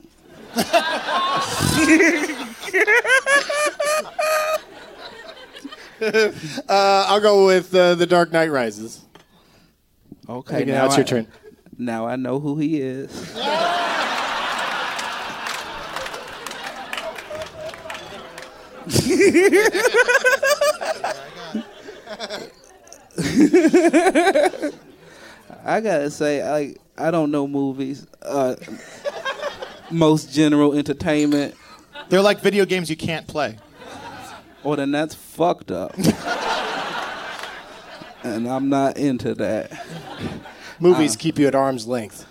uh, I'll go with uh, The Dark Knight Rises. Okay, Okay, now now it's your I- turn. Now I know who he is. I gotta say, I I don't know movies. Uh, most general entertainment. They're like video games you can't play. Well, then that's fucked up. And I'm not into that. Movies uh, keep you at arm's length.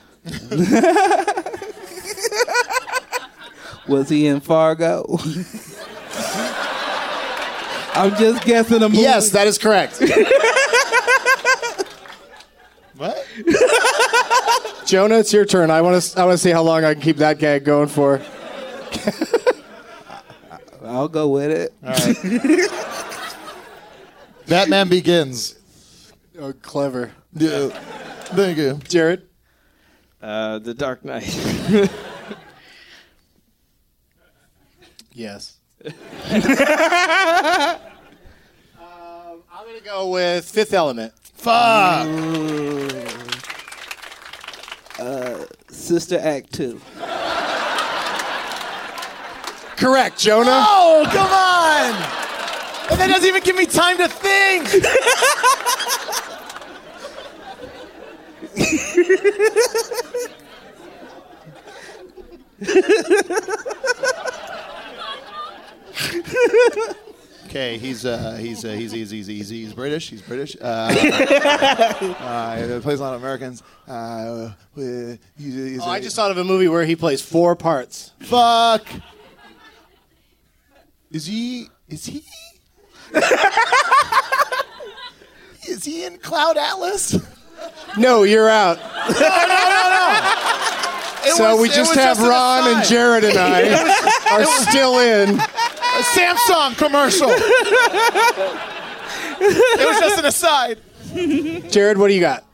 Was he in Fargo? I'm just guessing a movie. Yes, that is correct. What? Jonah, it's your turn. I want to. I want to see how long I can keep that gag going for. I'll go with it. All right. Batman Begins. Oh, clever. Yeah. Thank you, Jared. Uh, The Dark Knight. Yes. um, I'm gonna go with Fifth Element. Fuck. Uh, Sister Act two. Correct, Jonah. Oh, come on! And that doesn't even give me time to think. Okay, he's uh, he's, uh, he's he's he's he's he's British. He's British. Uh, uh, he plays a lot of Americans. Uh, he's, he's, Oh, I just thought of a movie where he plays four parts. Fuck. Is he? Is he? Is he in Cloud Atlas? No, you're out. No, no, no, no. It so was- we it just was have just an Ron and aside. Jared and I It was- are it was- still in. A Samsung commercial. It was just an aside. Jared, what do you got?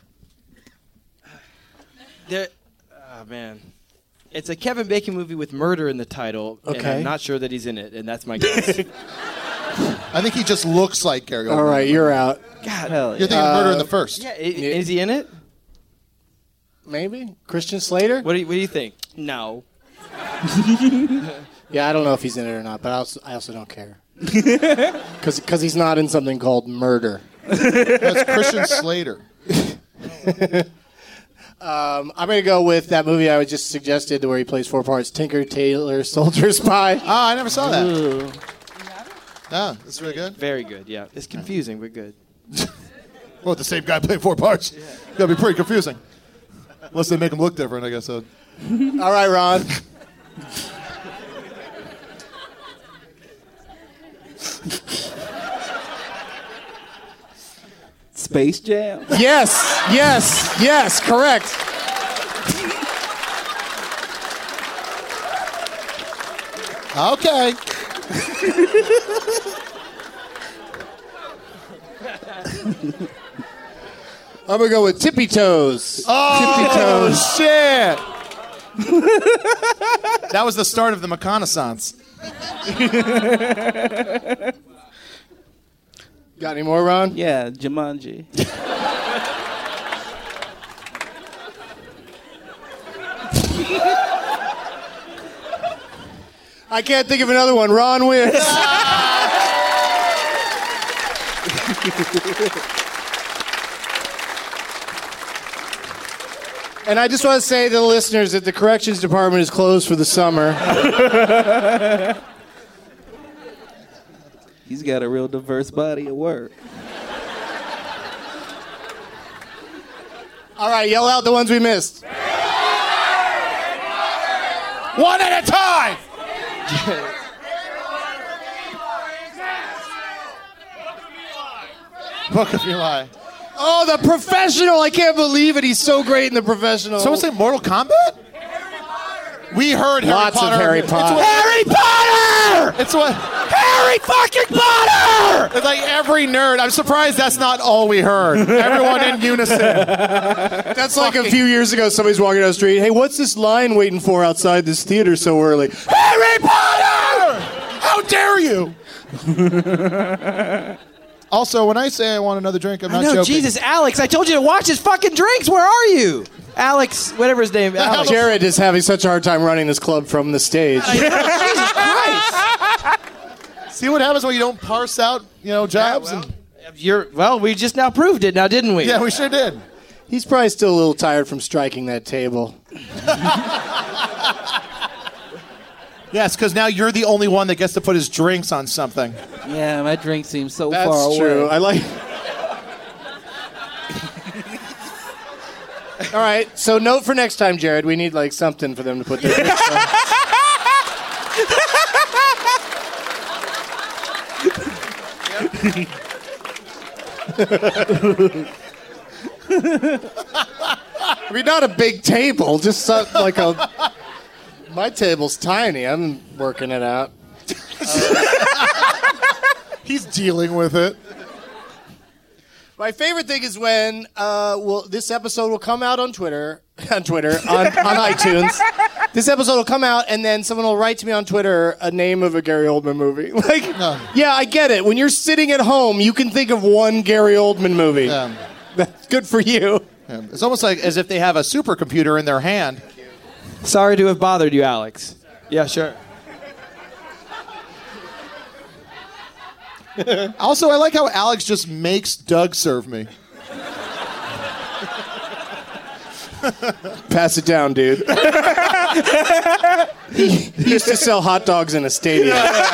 There, oh man, it's a Kevin Bacon movie with murder in the title. And Okay. I'm not sure that he's in it, and that's my guess. I think he just looks like Gary Oldman. All right, you're out. God, Hell You're thinking of Murder in the First. yeah, i- is he in it? Maybe Christian Slater. What do you, what do you think? No. Yeah, I don't know if he's in it or not, but I also, I also don't care. Because he's not in something called Murder. That's Christian Slater. Um, I'm going to go with that movie I was just suggested where he plays four parts, Tinker, Tailor, Soldier, Spy. Oh, I never saw that. Ooh. Oh, that's really good. Very good. Yeah, it's confusing but good. Well, the same guy playing four parts. That'd be pretty confusing. Unless they make him look different, I guess. So. All right, Ron. Space Jam. Yes, yes, yes, correct. Okay. I'm going to go with Tippy Toes. Oh, Tippy Toes. shit. That was the start of the reconnaissance. Got any more, Ron? Yeah, Jumanji. I can't think of another one. Ron wins. And I just want to say to the listeners that the corrections department is closed for the summer. He's got a real diverse body of work. All right, yell out the ones we missed. One at a time. Book of Eli. Oh, The Professional. I can't believe it. He's so great in The Professional. Someone say Mortal Kombat? We heard Harry Lots Potter. of Harry Potter. It's what, Harry Potter! It's what Harry fucking Potter! It's like every nerd. I'm surprised that's not all we heard. Everyone in unison. That's like a few years ago, somebody's walking down the street. Hey, what's this line waiting for outside this theater so early? Harry Potter! How dare you? Also, when I say I want another drink, I'm not I know, joking. Jesus, Alex, I told you to watch his fucking drinks. Where are you? Alex, whatever his name. Alex. Jared is having such a hard time running this club from the stage. Jesus Christ. See what happens when you don't parse out, you know, jobs? Yeah, well, and you're, well, we just now proved it now, didn't we? Yeah, we sure did. He's probably still a little tired from striking that table. Yes, because now you're the only one that gets to put his drinks on something. Yeah, my drink seems so That's far away. true. I like. All right. So note for next time, Jared. We need like something for them to put their drinks on. I mean, not a big table, just some, like a. My table's tiny. I'm working it out. He's dealing with it. My favorite thing is when uh, well, this episode will come out on Twitter, on Twitter, on, on iTunes. This episode will come out, and then someone will write to me on Twitter a name of a Gary Oldman movie. Like, No. yeah, I get it. When you're sitting at home, you can think of one Gary Oldman movie. Yeah. That's good for you. Yeah. It's almost like as if they have a supercomputer in their hand. Sorry to have bothered you, Alex. Yeah, sure. Also, I like how Alex just makes Doug serve me. Pass it down, dude. he, he used to sell hot dogs in a stadium.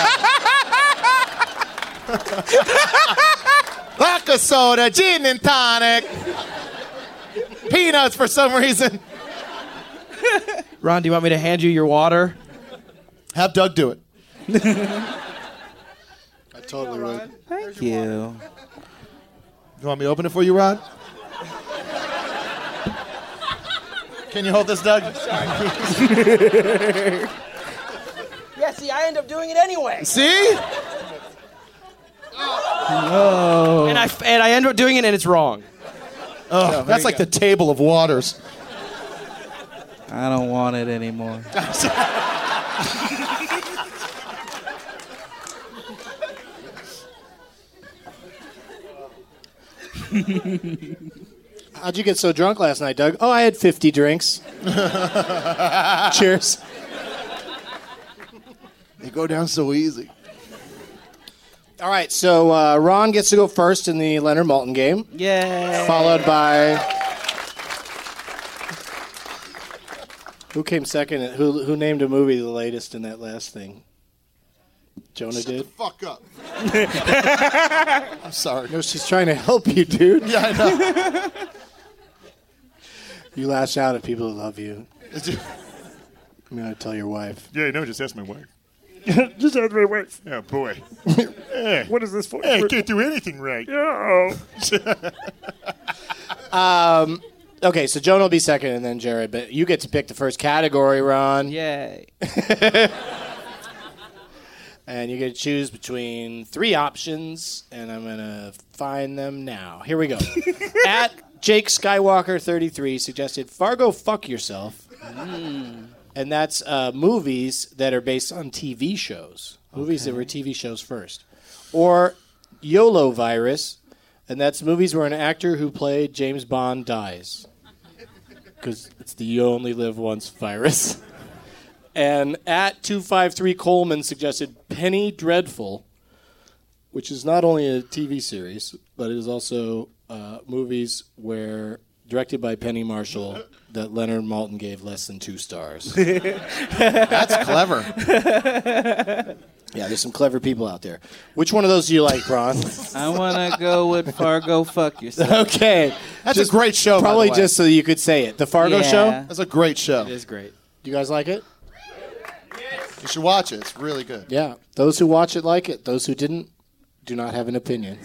Vodka soda, gin and tonic. Peanuts for some reason. Ron, do you want me to hand you your water? Have Doug do it. I totally would. Thank you. You want me to open it for you, Rod? Can you hold this, Doug? Yeah, see, I end up doing it anyway. See? Oh. And I, and I end up doing it and it's wrong. Oh, that's like the table of waters. I don't want it anymore. How'd you get so drunk last night, Doug? Oh, I had fifty drinks. Cheers. They go down so easy. All right, so uh, Ron gets to go first in the Leonard Maltin game. Yay. Followed by... Who came second? Who who named a movie the latest in that last thing? Jonah Shut did? the fuck up. I'm sorry. No, she's trying to help you, dude. Yeah, I know. You lash out at people who love you. I'm going to tell your wife. Yeah, no, just ask my wife. Just ask my wife. Oh, boy. Hey, What is this for? hey, I can't do anything right. No. Um, okay, so Jonah will be second and then Jared, but you get to pick the first category, Ron. Yay. And you get to choose between three options, and I'm going to find them now. Here we go. At Jake Skywalker thirty-three suggested Fargo Fuck Yourself. Mm. And that's uh, movies that are based on T V shows. Movies Okay. that were T V shows first. Or YOLO Virus, and that's movies where an actor who played James Bond dies. Because it's the you only live once virus. And at two five three Coleman suggested Penny Dreadful, which is not only a T V series, but it is also uh, movies where, directed by Penny Marshall, that Leonard Maltin gave less than two stars. That's clever. Yeah, there's some clever people out there. Which one of those do you like, Ron? I want to go with Fargo. Fuck yourself. Okay. That's Just a great show, by Probably the way. just so you could say it. The Fargo Yeah. show? That's a great show. It is great. Do you guys like it? You should watch it. It's really good. Yeah. Those who watch it like it. Those who didn't do not have an opinion.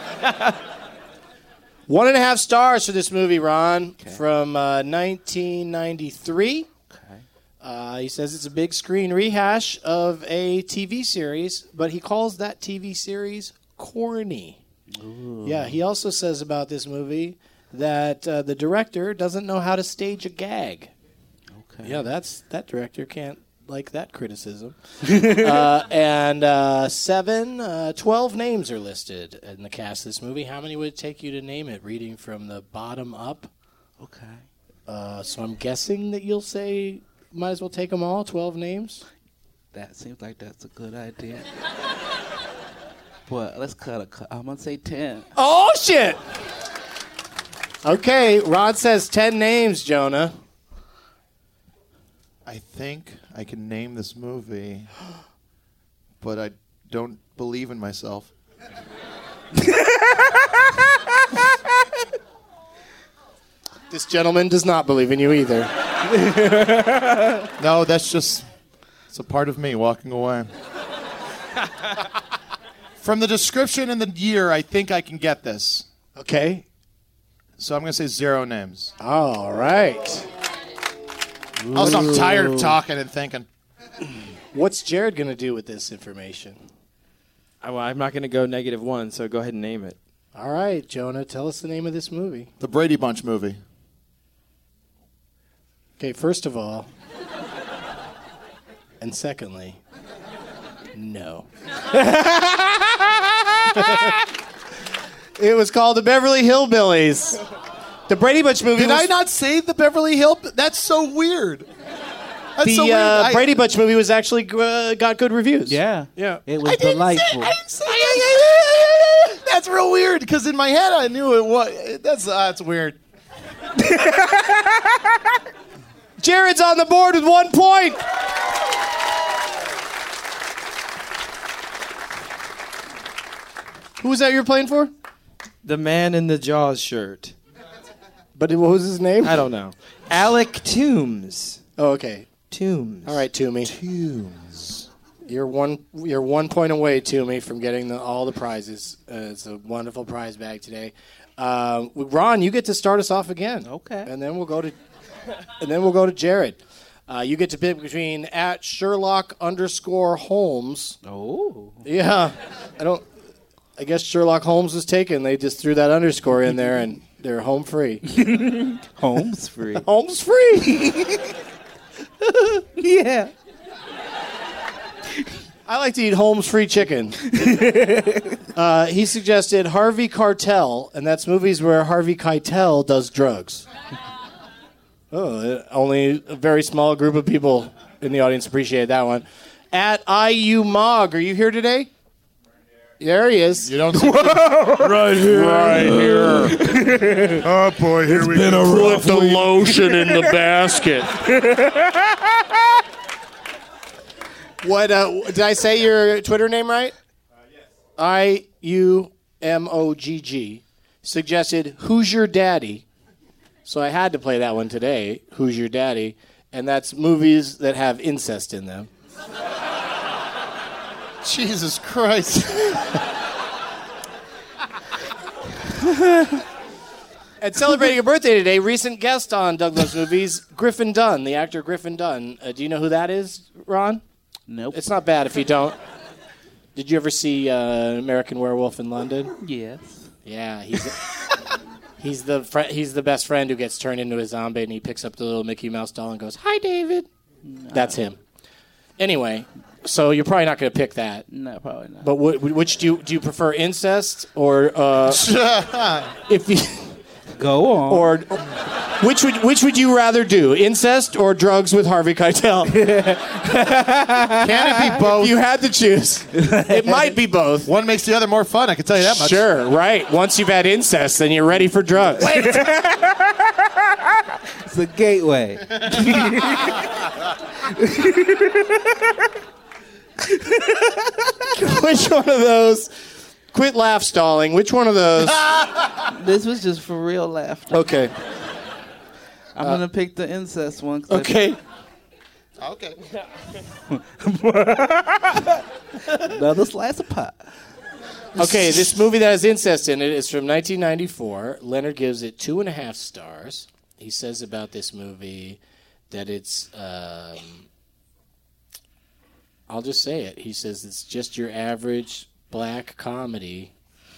One and a half stars for this movie, Ron, Okay. from uh, nineteen ninety-three. Okay. Uh, he says it's a big screen rehash of a T V series, but he calls that T V series corny. Ooh. Yeah, he also says about this movie that uh, the director doesn't know how to stage a gag. Okay. Yeah, that's that director can't like that criticism. uh, and uh, seven, uh, twelve names are listed in the cast of this movie. How many would it take you to name it, reading from the bottom up? Okay. Uh, so I'm guessing that you'll say, might as well take them all, twelve names? That seems like that's a good idea. But let's cut a cut. I'm gonna say ten. Oh, shit! Okay, Rod says ten names, Jonah. I think I can name this movie, but I don't believe in myself. This gentleman does not believe in you either. No, that's just, it's a part of me walking away. From the description and the year, I think I can get this. Okay. So I'm going to say zero names. All right. Also, I'm tired of talking and thinking. What's Jared going to do with this information? I, well, I'm not going to go negative one, so go ahead and name it. All right, Jonah, tell us the name of this movie. The Brady Bunch movie. Okay, first of all, and secondly, no. It was called The Beverly Hillbillies. The Brady Bunch movie Did was... I not say the Beverly Hill? That's so weird. That's the so weird. uh, I- Brady Bunch movie was actually uh, got good reviews. Yeah. Yeah. It was delightful. That's real weird because in my head I knew it was. That's uh, that's weird. Jared's on the board with one point. Who was that you were playing for? The man in the Jaws shirt. But what was his name? I don't know. Alec Toombs. Oh, okay. Toombs. All right, Toomey. Toombs. You're one. You're one point away, Toomey, from getting the, all the prizes. Uh, it's a wonderful prize bag today. Uh, Ron, you get to start us off again. Okay. And then we'll go to, and then we'll go to Jared. Uh, you get to pick between at Sherlock underscore Holmes. Oh. Yeah. I don't. I guess Sherlock Holmes was taken. They just threw that underscore in there, and they're home free. Holmes free. Holmes free. Yeah. I like to eat Holmes free chicken. uh, he suggested Harvey Keitel, and that's movies where Harvey Keitel does drugs. Oh, only a very small group of people in the audience appreciated that one. At I U Mog, are you here today? There he is. You don't see Right here. Right here. Oh, boy, here we go. Put the lotion in the basket. What uh, did I say your Twitter name right? Uh, yes. I U M O G G suggested Who's Your Daddy? So I had to play that one today. Who's Your Daddy? And that's movies that have incest in them. Jesus Christ. And celebrating a birthday today, recent guest on Doug Loves Movies, Griffin Dunn, the actor Griffin Dunn. Uh, do you know who that is, Ron? Nope. It's not bad if you don't. Did you ever see uh, American Werewolf in London? Yes. Yeah, he's a, he's the fr- he's the best friend who gets turned into a zombie, and he picks up the little Mickey Mouse doll and goes, "Hi, David." No. That's him. Anyway, so you're probably not going to pick that. No, probably not. But wh- which do you do you prefer, incest or uh, if you go on or which would which would you rather do, incest or drugs with Harvey Keitel? Can it be both? If you had to choose. It might be both. One makes the other more fun, I can tell you that much. Sure, right. Once you've had incest, then you're ready for drugs. It's a gateway. Which one of those? Quit laugh stalling. Which one of those? This was just for real laughter. Okay. I'm Uh, gonna pick the incest one. 'cause I- Okay. Okay. Another slice of pie. Okay, this movie that has incest in it is from nineteen ninety-four. Leonard gives it two and a half stars. He says about this movie that it's, um, I'll just say it. He says it's just your average black comedy.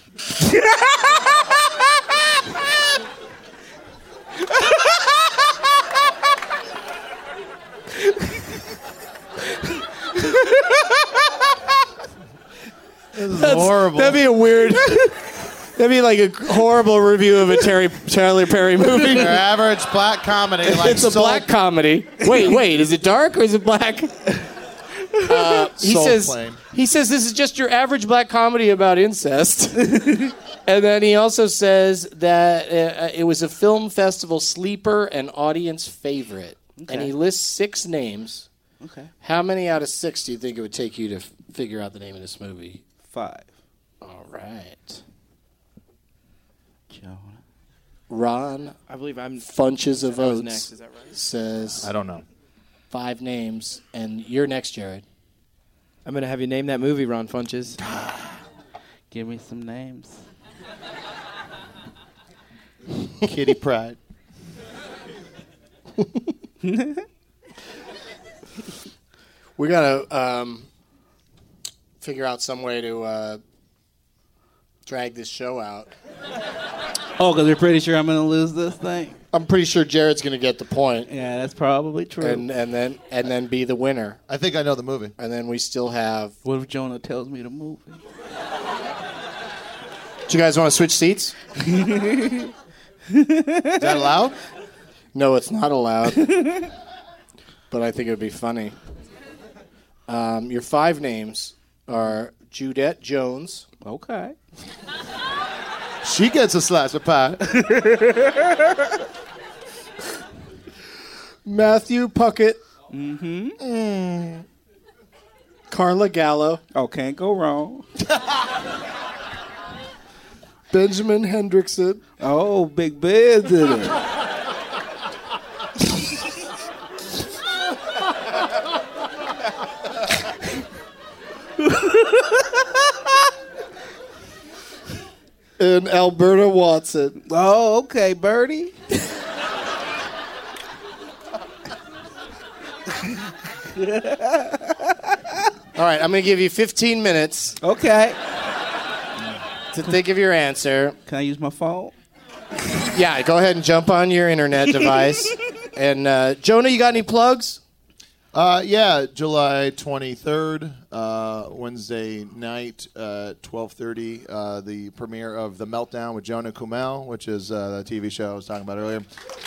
This is That's- horrible. That'd be a weird. That'd be like a horrible review of a Terry Tyler Perry movie. Your average black comedy. Like It's a Soul- black comedy. Wait, wait. Is it dark or is it black? Uh, he Soul says. Plane. He says this is just your average black comedy about incest. And then he also says that uh, it was a film festival sleeper and audience favorite. Okay. And he lists six names. Okay. How many out of six do you think it would take you to f- figure out the name of this movie? Five. All right. Jonah. Ron, I believe I'm Funches of I was Oats next, is that right? says I don't know. five names, and you're next, Jared. I'm gonna have you name that movie, Ron Funches. Give me some names. Kitty Pryde. We gotta um, figure out some way to uh, drag this show out. Oh, because you're pretty sure I'm going to lose this thing? I'm pretty sure Jared's gonna get the point. Yeah, that's probably true. And and then and then be the winner. I think I know the movie. And then we still have. What if Jonah tells me the movie? Do you guys want to switch seats? Is that allowed? No, it's not allowed. But I think it would be funny. Um, your five names are Judette Jones. Okay. She gets a slice of pie. Matthew Puckett. Mm-hmm. Mm. Carla Gallo. Oh, can't go wrong. Benjamin Hendrickson. Oh, Big Ben did it. And Alberta Watson. Oh, okay, Birdie. All right, I'm going to give you fifteen minutes Okay. to think of your answer. Can I use my phone? Yeah, go ahead and jump on your internet device. And uh, Jonah, you got any plugs? Uh, yeah, July twenty-third, uh, Wednesday night, uh, twelve thirty, uh, the premiere of The Meltdown with Jonah Kumail, which is uh, the T V show I was talking about earlier.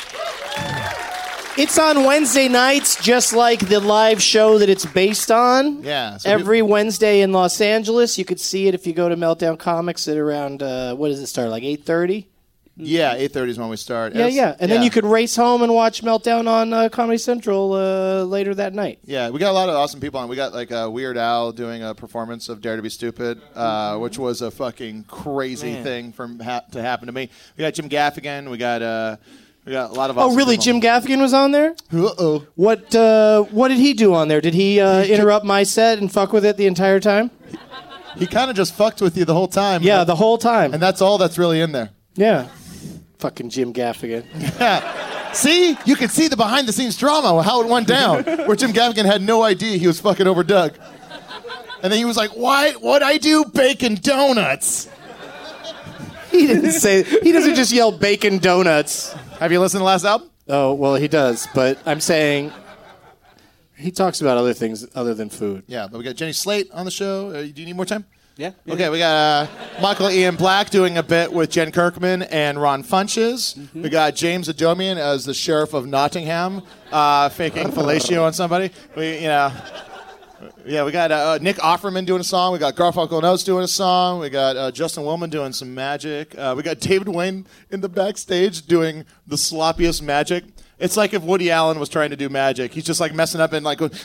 It's on Wednesday nights, just like the live show that it's based on. Yeah. so Every Wednesday in Los Angeles. You could see it if you go to Meltdown Comics at around, uh, what does it start, like eight thirty? Yeah, eight thirty is when we start. Yeah, It's- yeah. And then you could race home and watch Meltdown on uh, Comedy Central uh, later that night. Yeah, we got a lot of awesome people on. We got like uh, Weird Al doing a performance of Dare to Be Stupid, uh, which was a fucking crazy Man. thing from ha- to happen to me. We got Jim Gaffigan. We got uh, we got a lot of. Oh, awesome really? people. Jim Gaffigan was on there? Uh-oh. What uh, What did he do on there? Did he uh, interrupt my set and fuck with it the entire time? He kind of just fucked with you the whole time. Yeah, the whole time. And that's all that's really in there. Yeah. Fucking Jim Gaffigan. Yeah. See? You can see the behind-the-scenes drama, how it went down, where Jim Gaffigan had no idea he was fucking over Doug. And then he was like, what? What'd I do? Bacon donuts. He didn't say, he doesn't just yell bacon donuts. Have you listened to the last album? Oh, well, he does, but I'm saying he talks about other things other than food. Yeah, but we got Jenny Slate on the show. Uh, do you need more time? Yeah. Okay, we got uh, Michael Ian Black doing a bit with Jen Kirkman and Ron Funches. Mm-hmm. We got James Adomian as the sheriff of Nottingham, uh, faking fellatio on somebody. We, you know, Yeah, we got uh, Nick Offerman doing a song. We got Garfunkel and Oates doing a song. We got uh, Justin Willman doing some magic. Uh, we got David Wayne in the backstage doing the sloppiest magic. It's like if Woody Allen was trying to do magic. He's just like messing up and like going.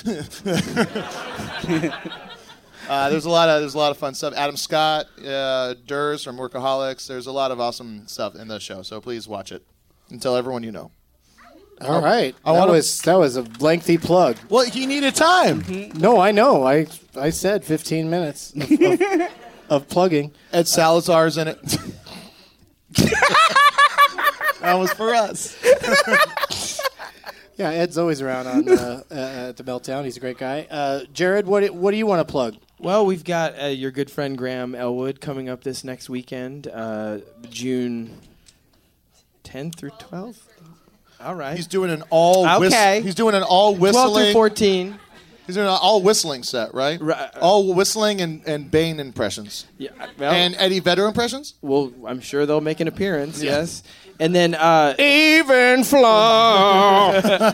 uh, there's a lot of there's a lot of fun stuff. Adam Scott, uh, Durs from Workaholics. There's a lot of awesome stuff in the show. So please watch it and tell everyone you know. All right. I that wanna- was that was a lengthy plug. Well, he needed time. No, I know. I I said fifteen minutes of, of, of plugging. Ed Salazar's in it. That was for us. Yeah, Ed's always around on uh, uh, at the Meltdown. He's a great guy. Uh, Jared, what do- what do you want to plug? Well, we've got uh, your good friend Graham Elwood coming up this next weekend, uh, June tenth through twelfth. All right. He's doing an all whist- Okay. He's doing an all whistling. twelve through fourteen. He's doing an all whistling set, right? Right. All whistling and, and Bane impressions. Yeah. Well, And Eddie Vedder impressions? well, I'm sure they'll make an appearance. Yes. And then uh, Even flow.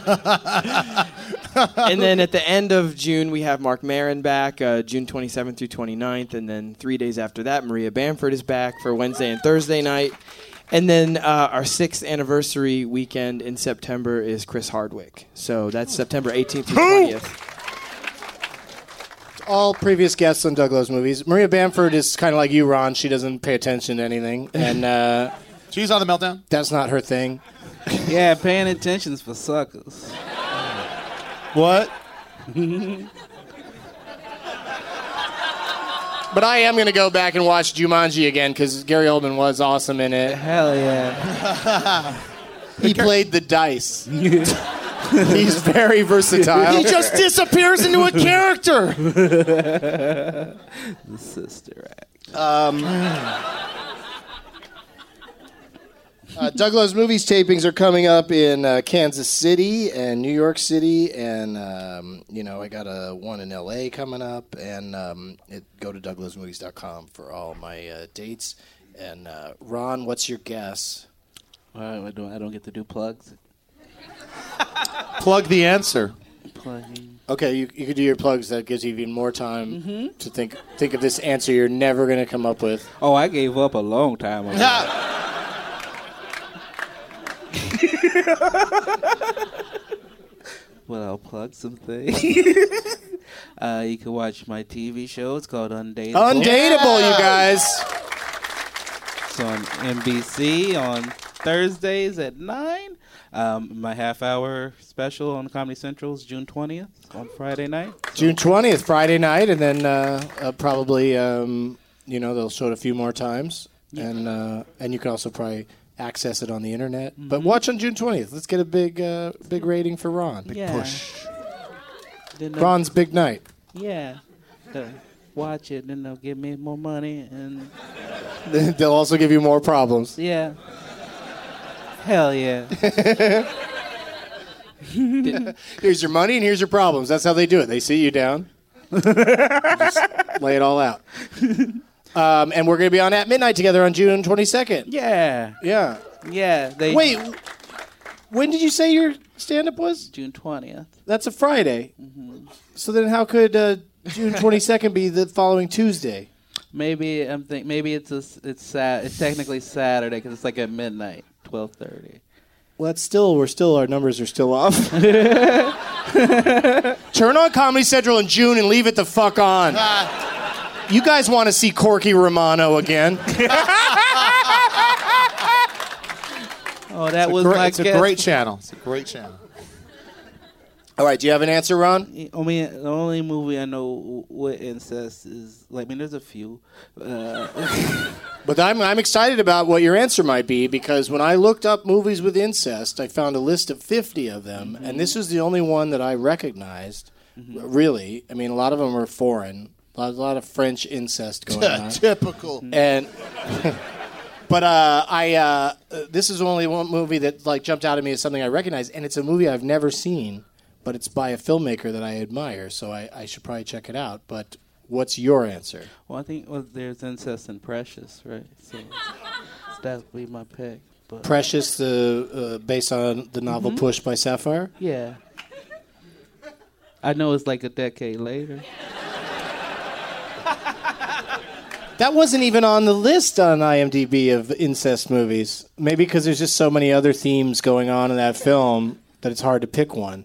and then at the end of June, we have Mark Maron back, uh, June twenty-seventh through twenty-ninth. And then three days after that, Maria Bamford is back for Wednesday and Thursday night. And then uh, our sixth anniversary weekend in September is Chris Hardwick. So that's September eighteenth through twentieth. All previous guests on Douglas movies. Maria Bamford is kind of like you, Ron. She doesn't pay attention to anything, and uh, she's on the Meltdown. That's not her thing. Yeah, paying attention is for suckers. What? But I am going to go back and watch Jumanji again because Gary Oldman was awesome in it. Hell yeah. He played the dice. He's very versatile. He just disappears into a character. The Sister Act. Um, uh, Douglas Movies tapings are coming up in uh, Kansas City and New York City, and um, you know I got a one in L A coming up, and um, it, go to douglas movies dot com for all my uh, dates. And uh, Ron, what's your guess? Well, I don't. I don't get to do plugs. Plug the answer. Plugging. Okay, you you could do your plugs. That gives you even more time Mhm. to think think of this answer you're never going to come up with. Oh, I gave up a long time ago. Well, I'll plug some things. uh, you can watch my T V show. It's called Undateable. Undateable, you guys. It's on N B C on Thursdays at nine. Um, my half-hour special on Comedy Central is June twentieth on Friday night. June twentieth, Friday night, and then uh, uh, probably, um, you know, they'll show it a few more times. And uh, and you can also probably access it on the internet. But watch on June twentieth. Let's get a big uh, big rating for Ron. Big Yeah. push. Then they'll- Ron's big night. Yeah. They'll watch it, then they'll give me more money, and They'll also give you more problems. yeah. Hell yeah. Here's your money and here's your problems. That's how they do it. They sit you down. Just lay it all out. Um, and we're going to be on At Midnight together on June twenty-second. Yeah. Yeah. Yeah. They Wait, when did you say your stand-up was? June twentieth. That's a Friday. Mm-hmm. So then how could uh, June twenty-second be the following Tuesday? Maybe I'm think maybe it's a, it's sa- it's technically Saturday because it's like at midnight, twelve thirty. Well, that's still, we're still, our numbers are still off. Turn on Comedy Central in June and leave it the fuck on. You guys want to see Corky Romano again? Oh, that It's a was great- my It's a guess. great channel. It's a great channel. All right, do you have an answer, Ron? I mean, the only movie I know with incest is like I mean, there's a few. Uh, But I'm, I'm excited about what your answer might be because when I looked up movies with incest, I found a list of fifty of them, Mm-hmm. and this is the only one that I recognized, really. I mean, a lot of them are foreign. A lot, a lot of French incest going on. Typical. And but uh, I uh, this is only one movie that like jumped out at me as something I recognize, and it's a movie I've never seen, but it's by a filmmaker that I admire, so I, I should probably check it out. But what's your answer? well, I think well, there's incest and Precious, right? So that would be my pick. But Precious, the uh, based on the novel Mhm. Push by Sapphire. yeah. I know it's like a decade later. That wasn't even on the list on IMDb of incest movies. Maybe because there's just so many other themes going on in that film that it's hard to pick one.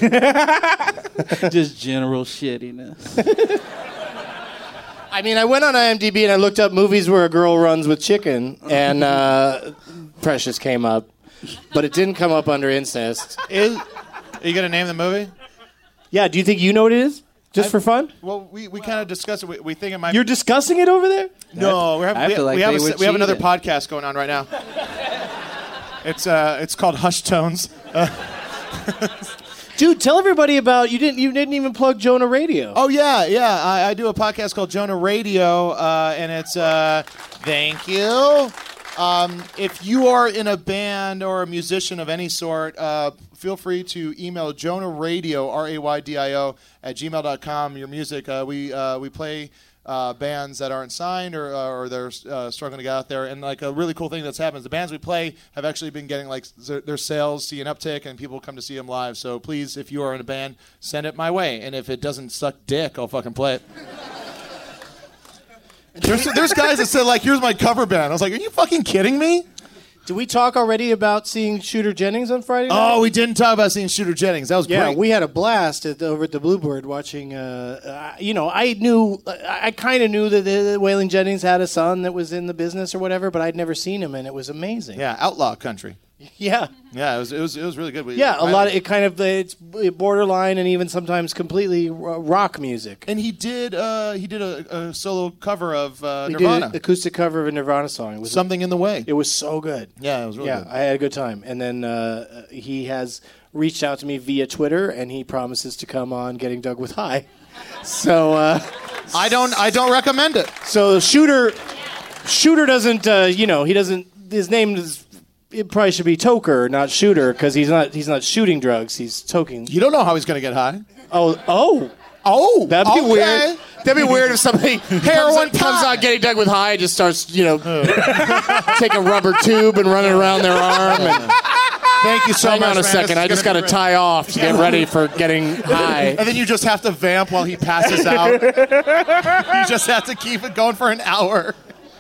Just general shittiness. I mean, I went on IMDb and I looked up movies where a girl runs with chicken, and uh, Precious came up, but it didn't come up under incest. Is, are you going to name the movie? Yeah, do you think you know what it is? Just I, for fun? Well, we, we kind of discussed it. We, we think it might You're discussing it over there? No, we're having, I we, feel like we, have they a, were we have another cheating. podcast going on right now. It's uh, it's called Hush Tones. Uh, Dude, tell everybody about you didn't you didn't even plug Jonah Radio. oh yeah, yeah. I, I do a podcast called Jonah Radio, uh, and it's uh, thank you. Um, if you are in a band or a musician of any sort, uh, feel free to email Jonah Radio, R A Y D I O, at gmail dot com. Your music, uh, we uh, we play uh, bands that aren't signed or uh, or they're uh, struggling to get out there. And like a really cool thing that's happened is the bands we play have actually been getting like their, their sales see an uptick, and people come to see them live. So please, if you are in a band, send it my way. And if it doesn't suck dick, I'll fucking play it. There's, there's guys that said, like, here's my cover band. I was like, are you fucking kidding me? Did we talk already about seeing Shooter Jennings on Friday night? Oh, we didn't talk about seeing Shooter Jennings. That was yeah, great. we had a blast at, over at the Bluebird watching, uh, uh, you know, I knew, I, I kind of knew that the, Waylon Jennings had a son that was in the business or whatever, but I'd never seen him, and it was amazing. Yeah, outlaw country. Yeah. Yeah, it was it was, it was really good. We, Yeah, a I- lot of it kind of, it's borderline and even sometimes completely ro- rock music. And he did uh, he did a, a solo cover of uh, He Nirvana. did an acoustic cover of a Nirvana song. It was Something in the Way. It was so good. Yeah, it was really yeah, good. I had a good time. And then uh, he has reached out to me via Twitter, and he promises to come on Getting Dug with High. So uh, I don't I don't recommend it. So Shooter Shooter doesn't uh, you know he doesn't his name is it probably should be Toker, not Shooter, because he's not he's not shooting drugs. He's toking. You don't know how he's going to get high. Oh oh. Oh, that'd be okay. weird. That'd be weird if somebody Heroin comes, comes out Getting Dug with High and just starts, you know, take a rubber tube and run it around their arm. And Thank you so hang much. on a man. second, This I is just gonna got to be tie off to get ready for getting high. And then you just have to vamp while he passes out. You just have to keep it going for an hour.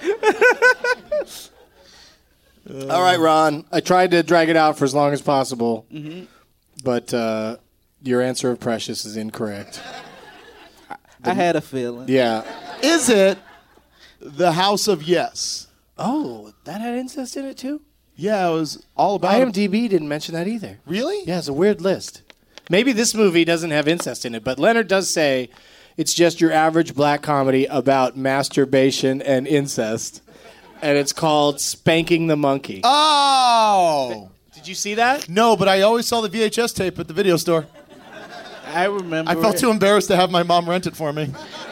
All right, Ron. I tried to drag it out for as long as possible, Mm-hmm. but uh, your answer of Precious is incorrect. I had a feeling. Yeah. Is it The House of Yes? Oh, that had incest in it too? Yeah, it was all about IMDb didn't mention that either. Really? Yeah, it's a weird list. Maybe this movie doesn't have incest in it, but Leonard does say it's just your average black comedy about masturbation and incest, and it's called Spanking the Monkey. Oh! Did you see that? No, but I always saw the V H S tape at the video store. I remember. I felt it. too embarrassed to have my mom rent it for me.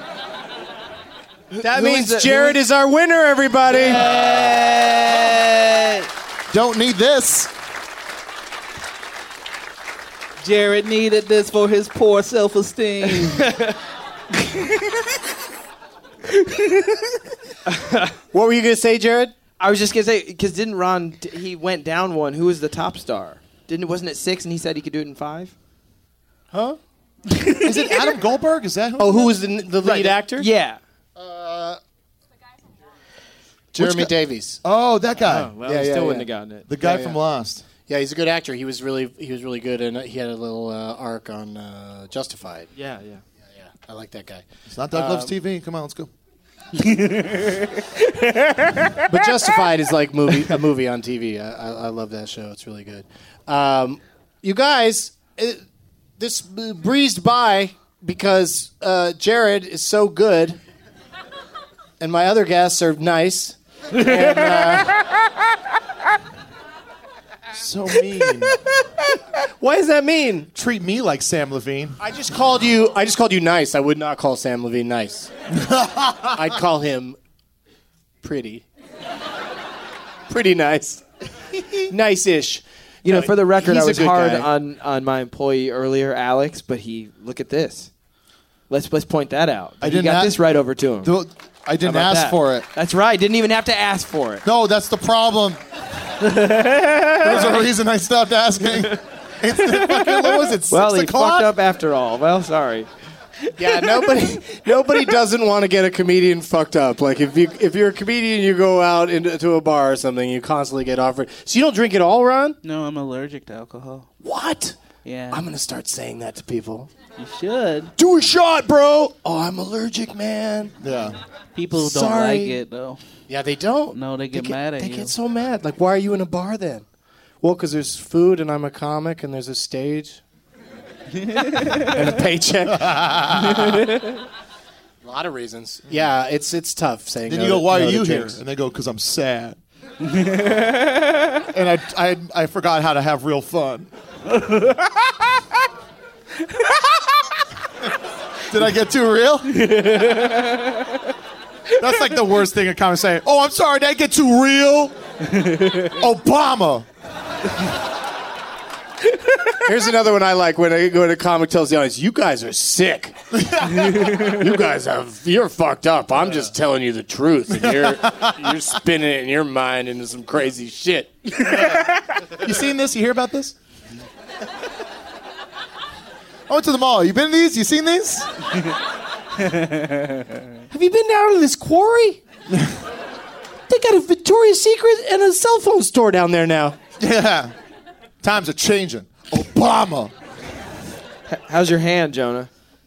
That Who means is it? Jared Who is our winner, everybody. Hey! Don't need this. Jared needed this for his poor self-esteem. What were you going to say, Jared? I was just gonna say because didn't Ron? He went down one. Who was the top star? Didn't wasn't it six? And he said he could do it in five. Huh? Is it Adam Goldberg? Is that who? Oh, who was the, the lead Right. actor? Yeah. Uh, Jeremy Which guy? Davies. Oh, that guy. Oh, well, Yeah, he yeah, still yeah. wouldn't have gotten it. The guy Yeah, from yeah. Lost. Yeah, he's a good actor. He was really he was really good, and he had a little uh, arc on uh, Justified. Yeah, yeah. Yeah, I like that guy. It's not Doug Loves Um, T V. Come on, let's go. But Justified is like movie a movie on T V. I, I, I love that show. It's really good. Um, you guys, it, this breezed by because uh, Jared is so good, and my other guests are nice. And, uh, So mean. why does that mean? Treat me like Sam Levine. I just called you. I just called you nice. I would not call Sam Levine nice. I'd call him pretty. Pretty nice. Nice-ish. You know, No, for the record, he's I a was good hard guy. on, on my employee earlier, Alex, but he look at this. Let's let's point that out. I He didn't got a- this right over to him. The- I didn't How about ask that? for it. That's right. Didn't even have to ask for it. No, that's the problem. There's a reason I stopped asking. Instant fucking, what was it, six Well, he o'clock? fucked up after all. Well, sorry. Yeah, nobody nobody doesn't want to get a comedian fucked up. Like if you if you're a comedian, you go out into to a bar or something, you constantly get offered. So you don't drink it all, Ron? No, I'm allergic to alcohol. What? Yeah. I'm gonna start saying that to people. You should. Do a shot, bro. Oh, I'm allergic, man. Yeah. People don't Sorry. like it though. Yeah, they don't. No, they get, mad at They you. get so mad. Like, why are you in a bar then? Well, because there's food and I'm a comic and there's a stage and a paycheck. A lot of reasons. Yeah, it's it's tough saying. Then no you go, to- why no are to you here? drinks. And they go, because I'm sad. And I, I, I forgot how to have real fun. Did I get too real? That's like the worst thing a comic say. Oh, I'm sorry, did I get too real? Obama. Here's another one I like when I go to a comic tells the audience, you guys are sick. You guys have, you're fucked up. I'm just telling you the truth. And you're, you're spinning it in your mind into some crazy shit. You seen this? You hear about this? I went to the mall. You been to these? You seen these? Have you been down to this quarry? They got a Victoria's Secret and a cell phone store down there now. Yeah. Times are changing. Obama. H- how's your hand, Jonah?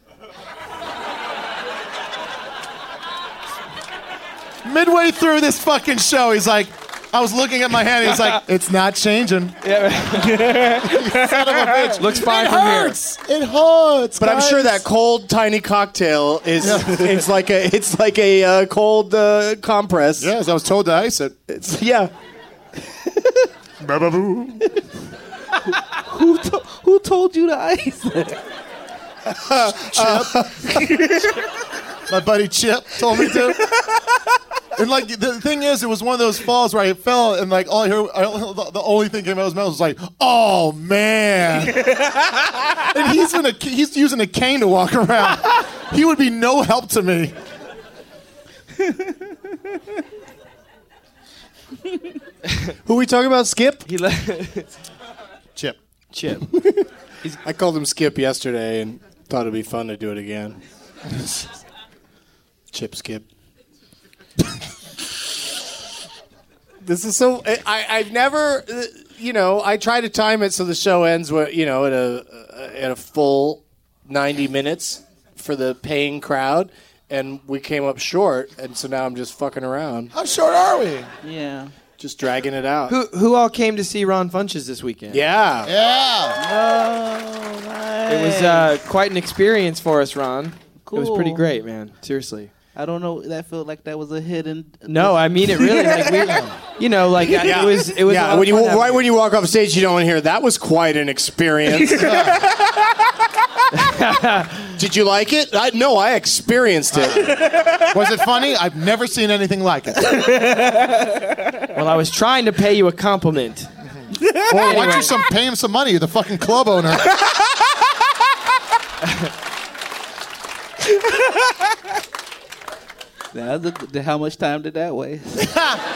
Midway through this fucking show, he's like, I was looking at my hand. He's like, it's not changing. Yeah. Son of a bitch. Looks fine it from here. hurts. It hurts. But I'm sure that cold, tiny cocktail is it's like a it's like a uh, cold uh, compress. Yes, I was told to ice it. It's, yeah. Who to- who told you to ice it? Chip. My buddy Chip told me to. And like the thing is, it was one of those falls where I fell, and like all I heard, I, the only thing came out of his mouth was like, "Oh man!" And he's in a he's using a cane to walk around. He would be no help to me. Who are we talking about? Skip? He le- Chip. Chip. I called him Skip yesterday and thought it'd be fun to do it again. Chip Skip. This is so. I, I've never, uh, you know, I try to time it so the show ends with, you know, at a uh, at a full ninety minutes for the paying crowd, and we came up short, and so now I'm just fucking around. How short are we? Yeah. Just dragging it out. Who who all came to see Ron Funches this weekend? Yeah. Yeah. Oh, nice. It was uh, quite an experience for us, Ron. Cool. It was pretty great, man. Seriously. I don't know. That felt like that was a hidden. No, I mean it really. Like we, you know, like Yeah. it was. It was. a Yeah, lot when of you fun having- right when you walk off stage, you don't want to hear that was quite an experience. Did you like it? I, no, I experienced it. Was it funny? I've never seen anything like it. Well, I was trying to pay you a compliment. Well, why don't you some pay him some money? You're the fucking club owner. That was a, how much time did that waste?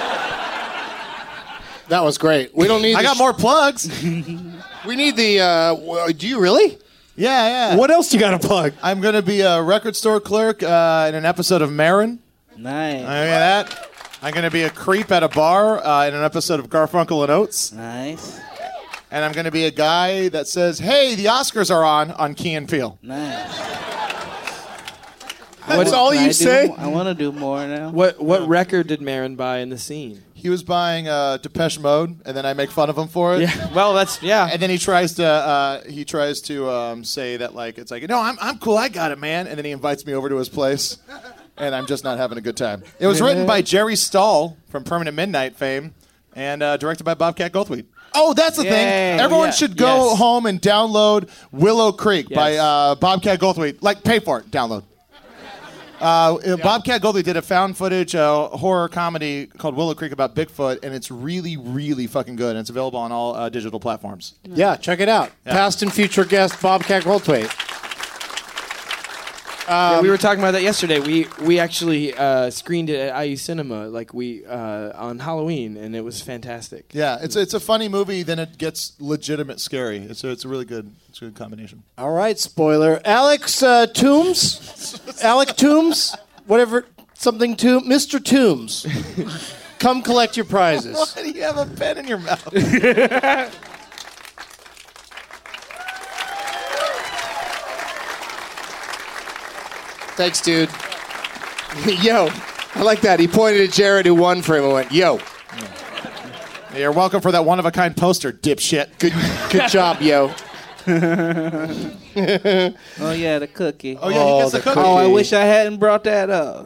That was great. We don't need. I the got sh- more plugs. We need the. Uh, w- do you really? Yeah, yeah. What else you got to plug? I'm going to be a record store clerk uh, in an episode of Marin. Nice. I got that. I'm going to be a creep at a bar uh, in an episode of Garfunkel and Oates. Nice. And I'm going to be a guy that says, hey, the Oscars are on, on Key and Peele. Nice. That's all Can you I say? do, I want to do more now. What what record did Marin buy in the scene? He was buying uh, Depeche Mode, and then I make fun of him for it. Yeah. Well, that's yeah. And then he tries to uh, he tries to um, say that like it's like no, I'm I'm cool, I got it, man. And then he invites me over to his place, and I'm just not having a good time. It was written by Jerry Stahl from Permanent Midnight fame, and uh, directed by Bobcat Goldthwait. Oh, that's the Yay. thing. Everyone Yeah. should go Yes. home and download Willow Creek by Yes. uh, Bobcat Goldthwait. Like, pay for it. Download. Uh, yeah. Bobcat Goldthwait did a found footage uh, horror comedy called Willow Creek about Bigfoot, and it's really, really fucking good. And it's available on all uh, digital platforms. Yeah, check it out. Yeah. Past and future guest Bobcat Goldthwait. Yeah, we were talking about that yesterday. We we actually uh, screened it at I U Cinema, like we uh, on Halloween, and it was fantastic. Yeah, it's it's a funny movie. Then it gets legitimate scary. It's a, it's a really good it's a good combination. All right, spoiler. Alex uh, Toombs, Alec Toombs, whatever, something Toombs, Mister Toombs. Come collect your prizes. Why do you have a pen in your mouth? Thanks, dude. Yo, I like that. He pointed at Jared, who won for him, and went, yo. You're welcome for that one-of-a-kind poster, dipshit. Good good job, yo. Oh, yeah, the cookie. Oh, yeah, he gets the cookie. Oh, I wish I hadn't brought that up.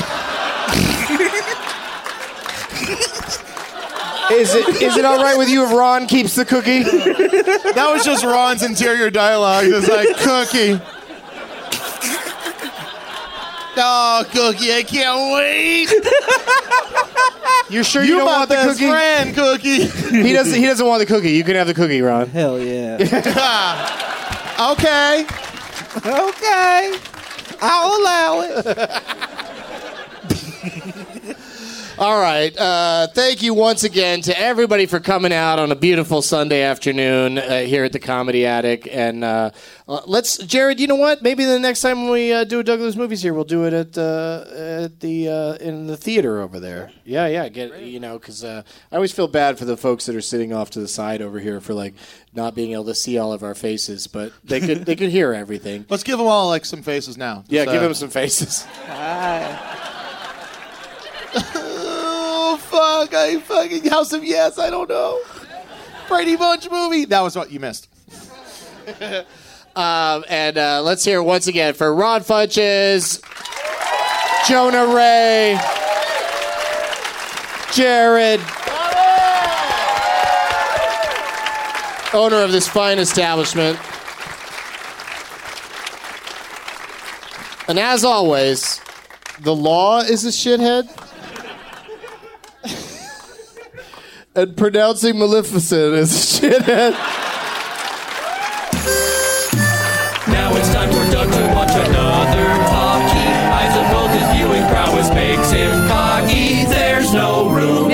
Is it is it all right with you if Ron keeps the cookie? That was just Ron's interior dialogue. It's like, cookie. Oh, Cookie, I can't wait. You're sure you, you don't my want the best cookie? friend, Cookie. He doesn't. He doesn't want the cookie. You can have the cookie, Ron. Hell yeah. Okay. Okay. I'll allow it. All right. Uh, thank you once again to everybody for coming out on a beautiful Sunday afternoon uh, here at the Comedy Attic. And uh, uh, let's, Jared. You know what? Maybe the next time we uh, do Douglas Movies here, we'll do it at uh, at the uh, in the theater over there. Yeah, yeah. Get you know, because uh, I always feel bad for the folks that are sitting off to the side over here for like not being able to see all of our faces, but they could they could hear everything. Let's give them all like some faces now. Yeah, Just, give uh, them some faces. Hi. Oh, fuck. I fucking House of Yes. I don't know. Brady Bunch movie. That was what you missed. um, and uh, let's hear it once again for Ron Funches, Jonah Ray, Jared, owner of this fine establishment. And as always, the law is a shithead. And pronouncing Maleficent is a shithead. Now it's time for Doug to watch another talkie. I suppose his viewing prowess makes him cocky. There's no room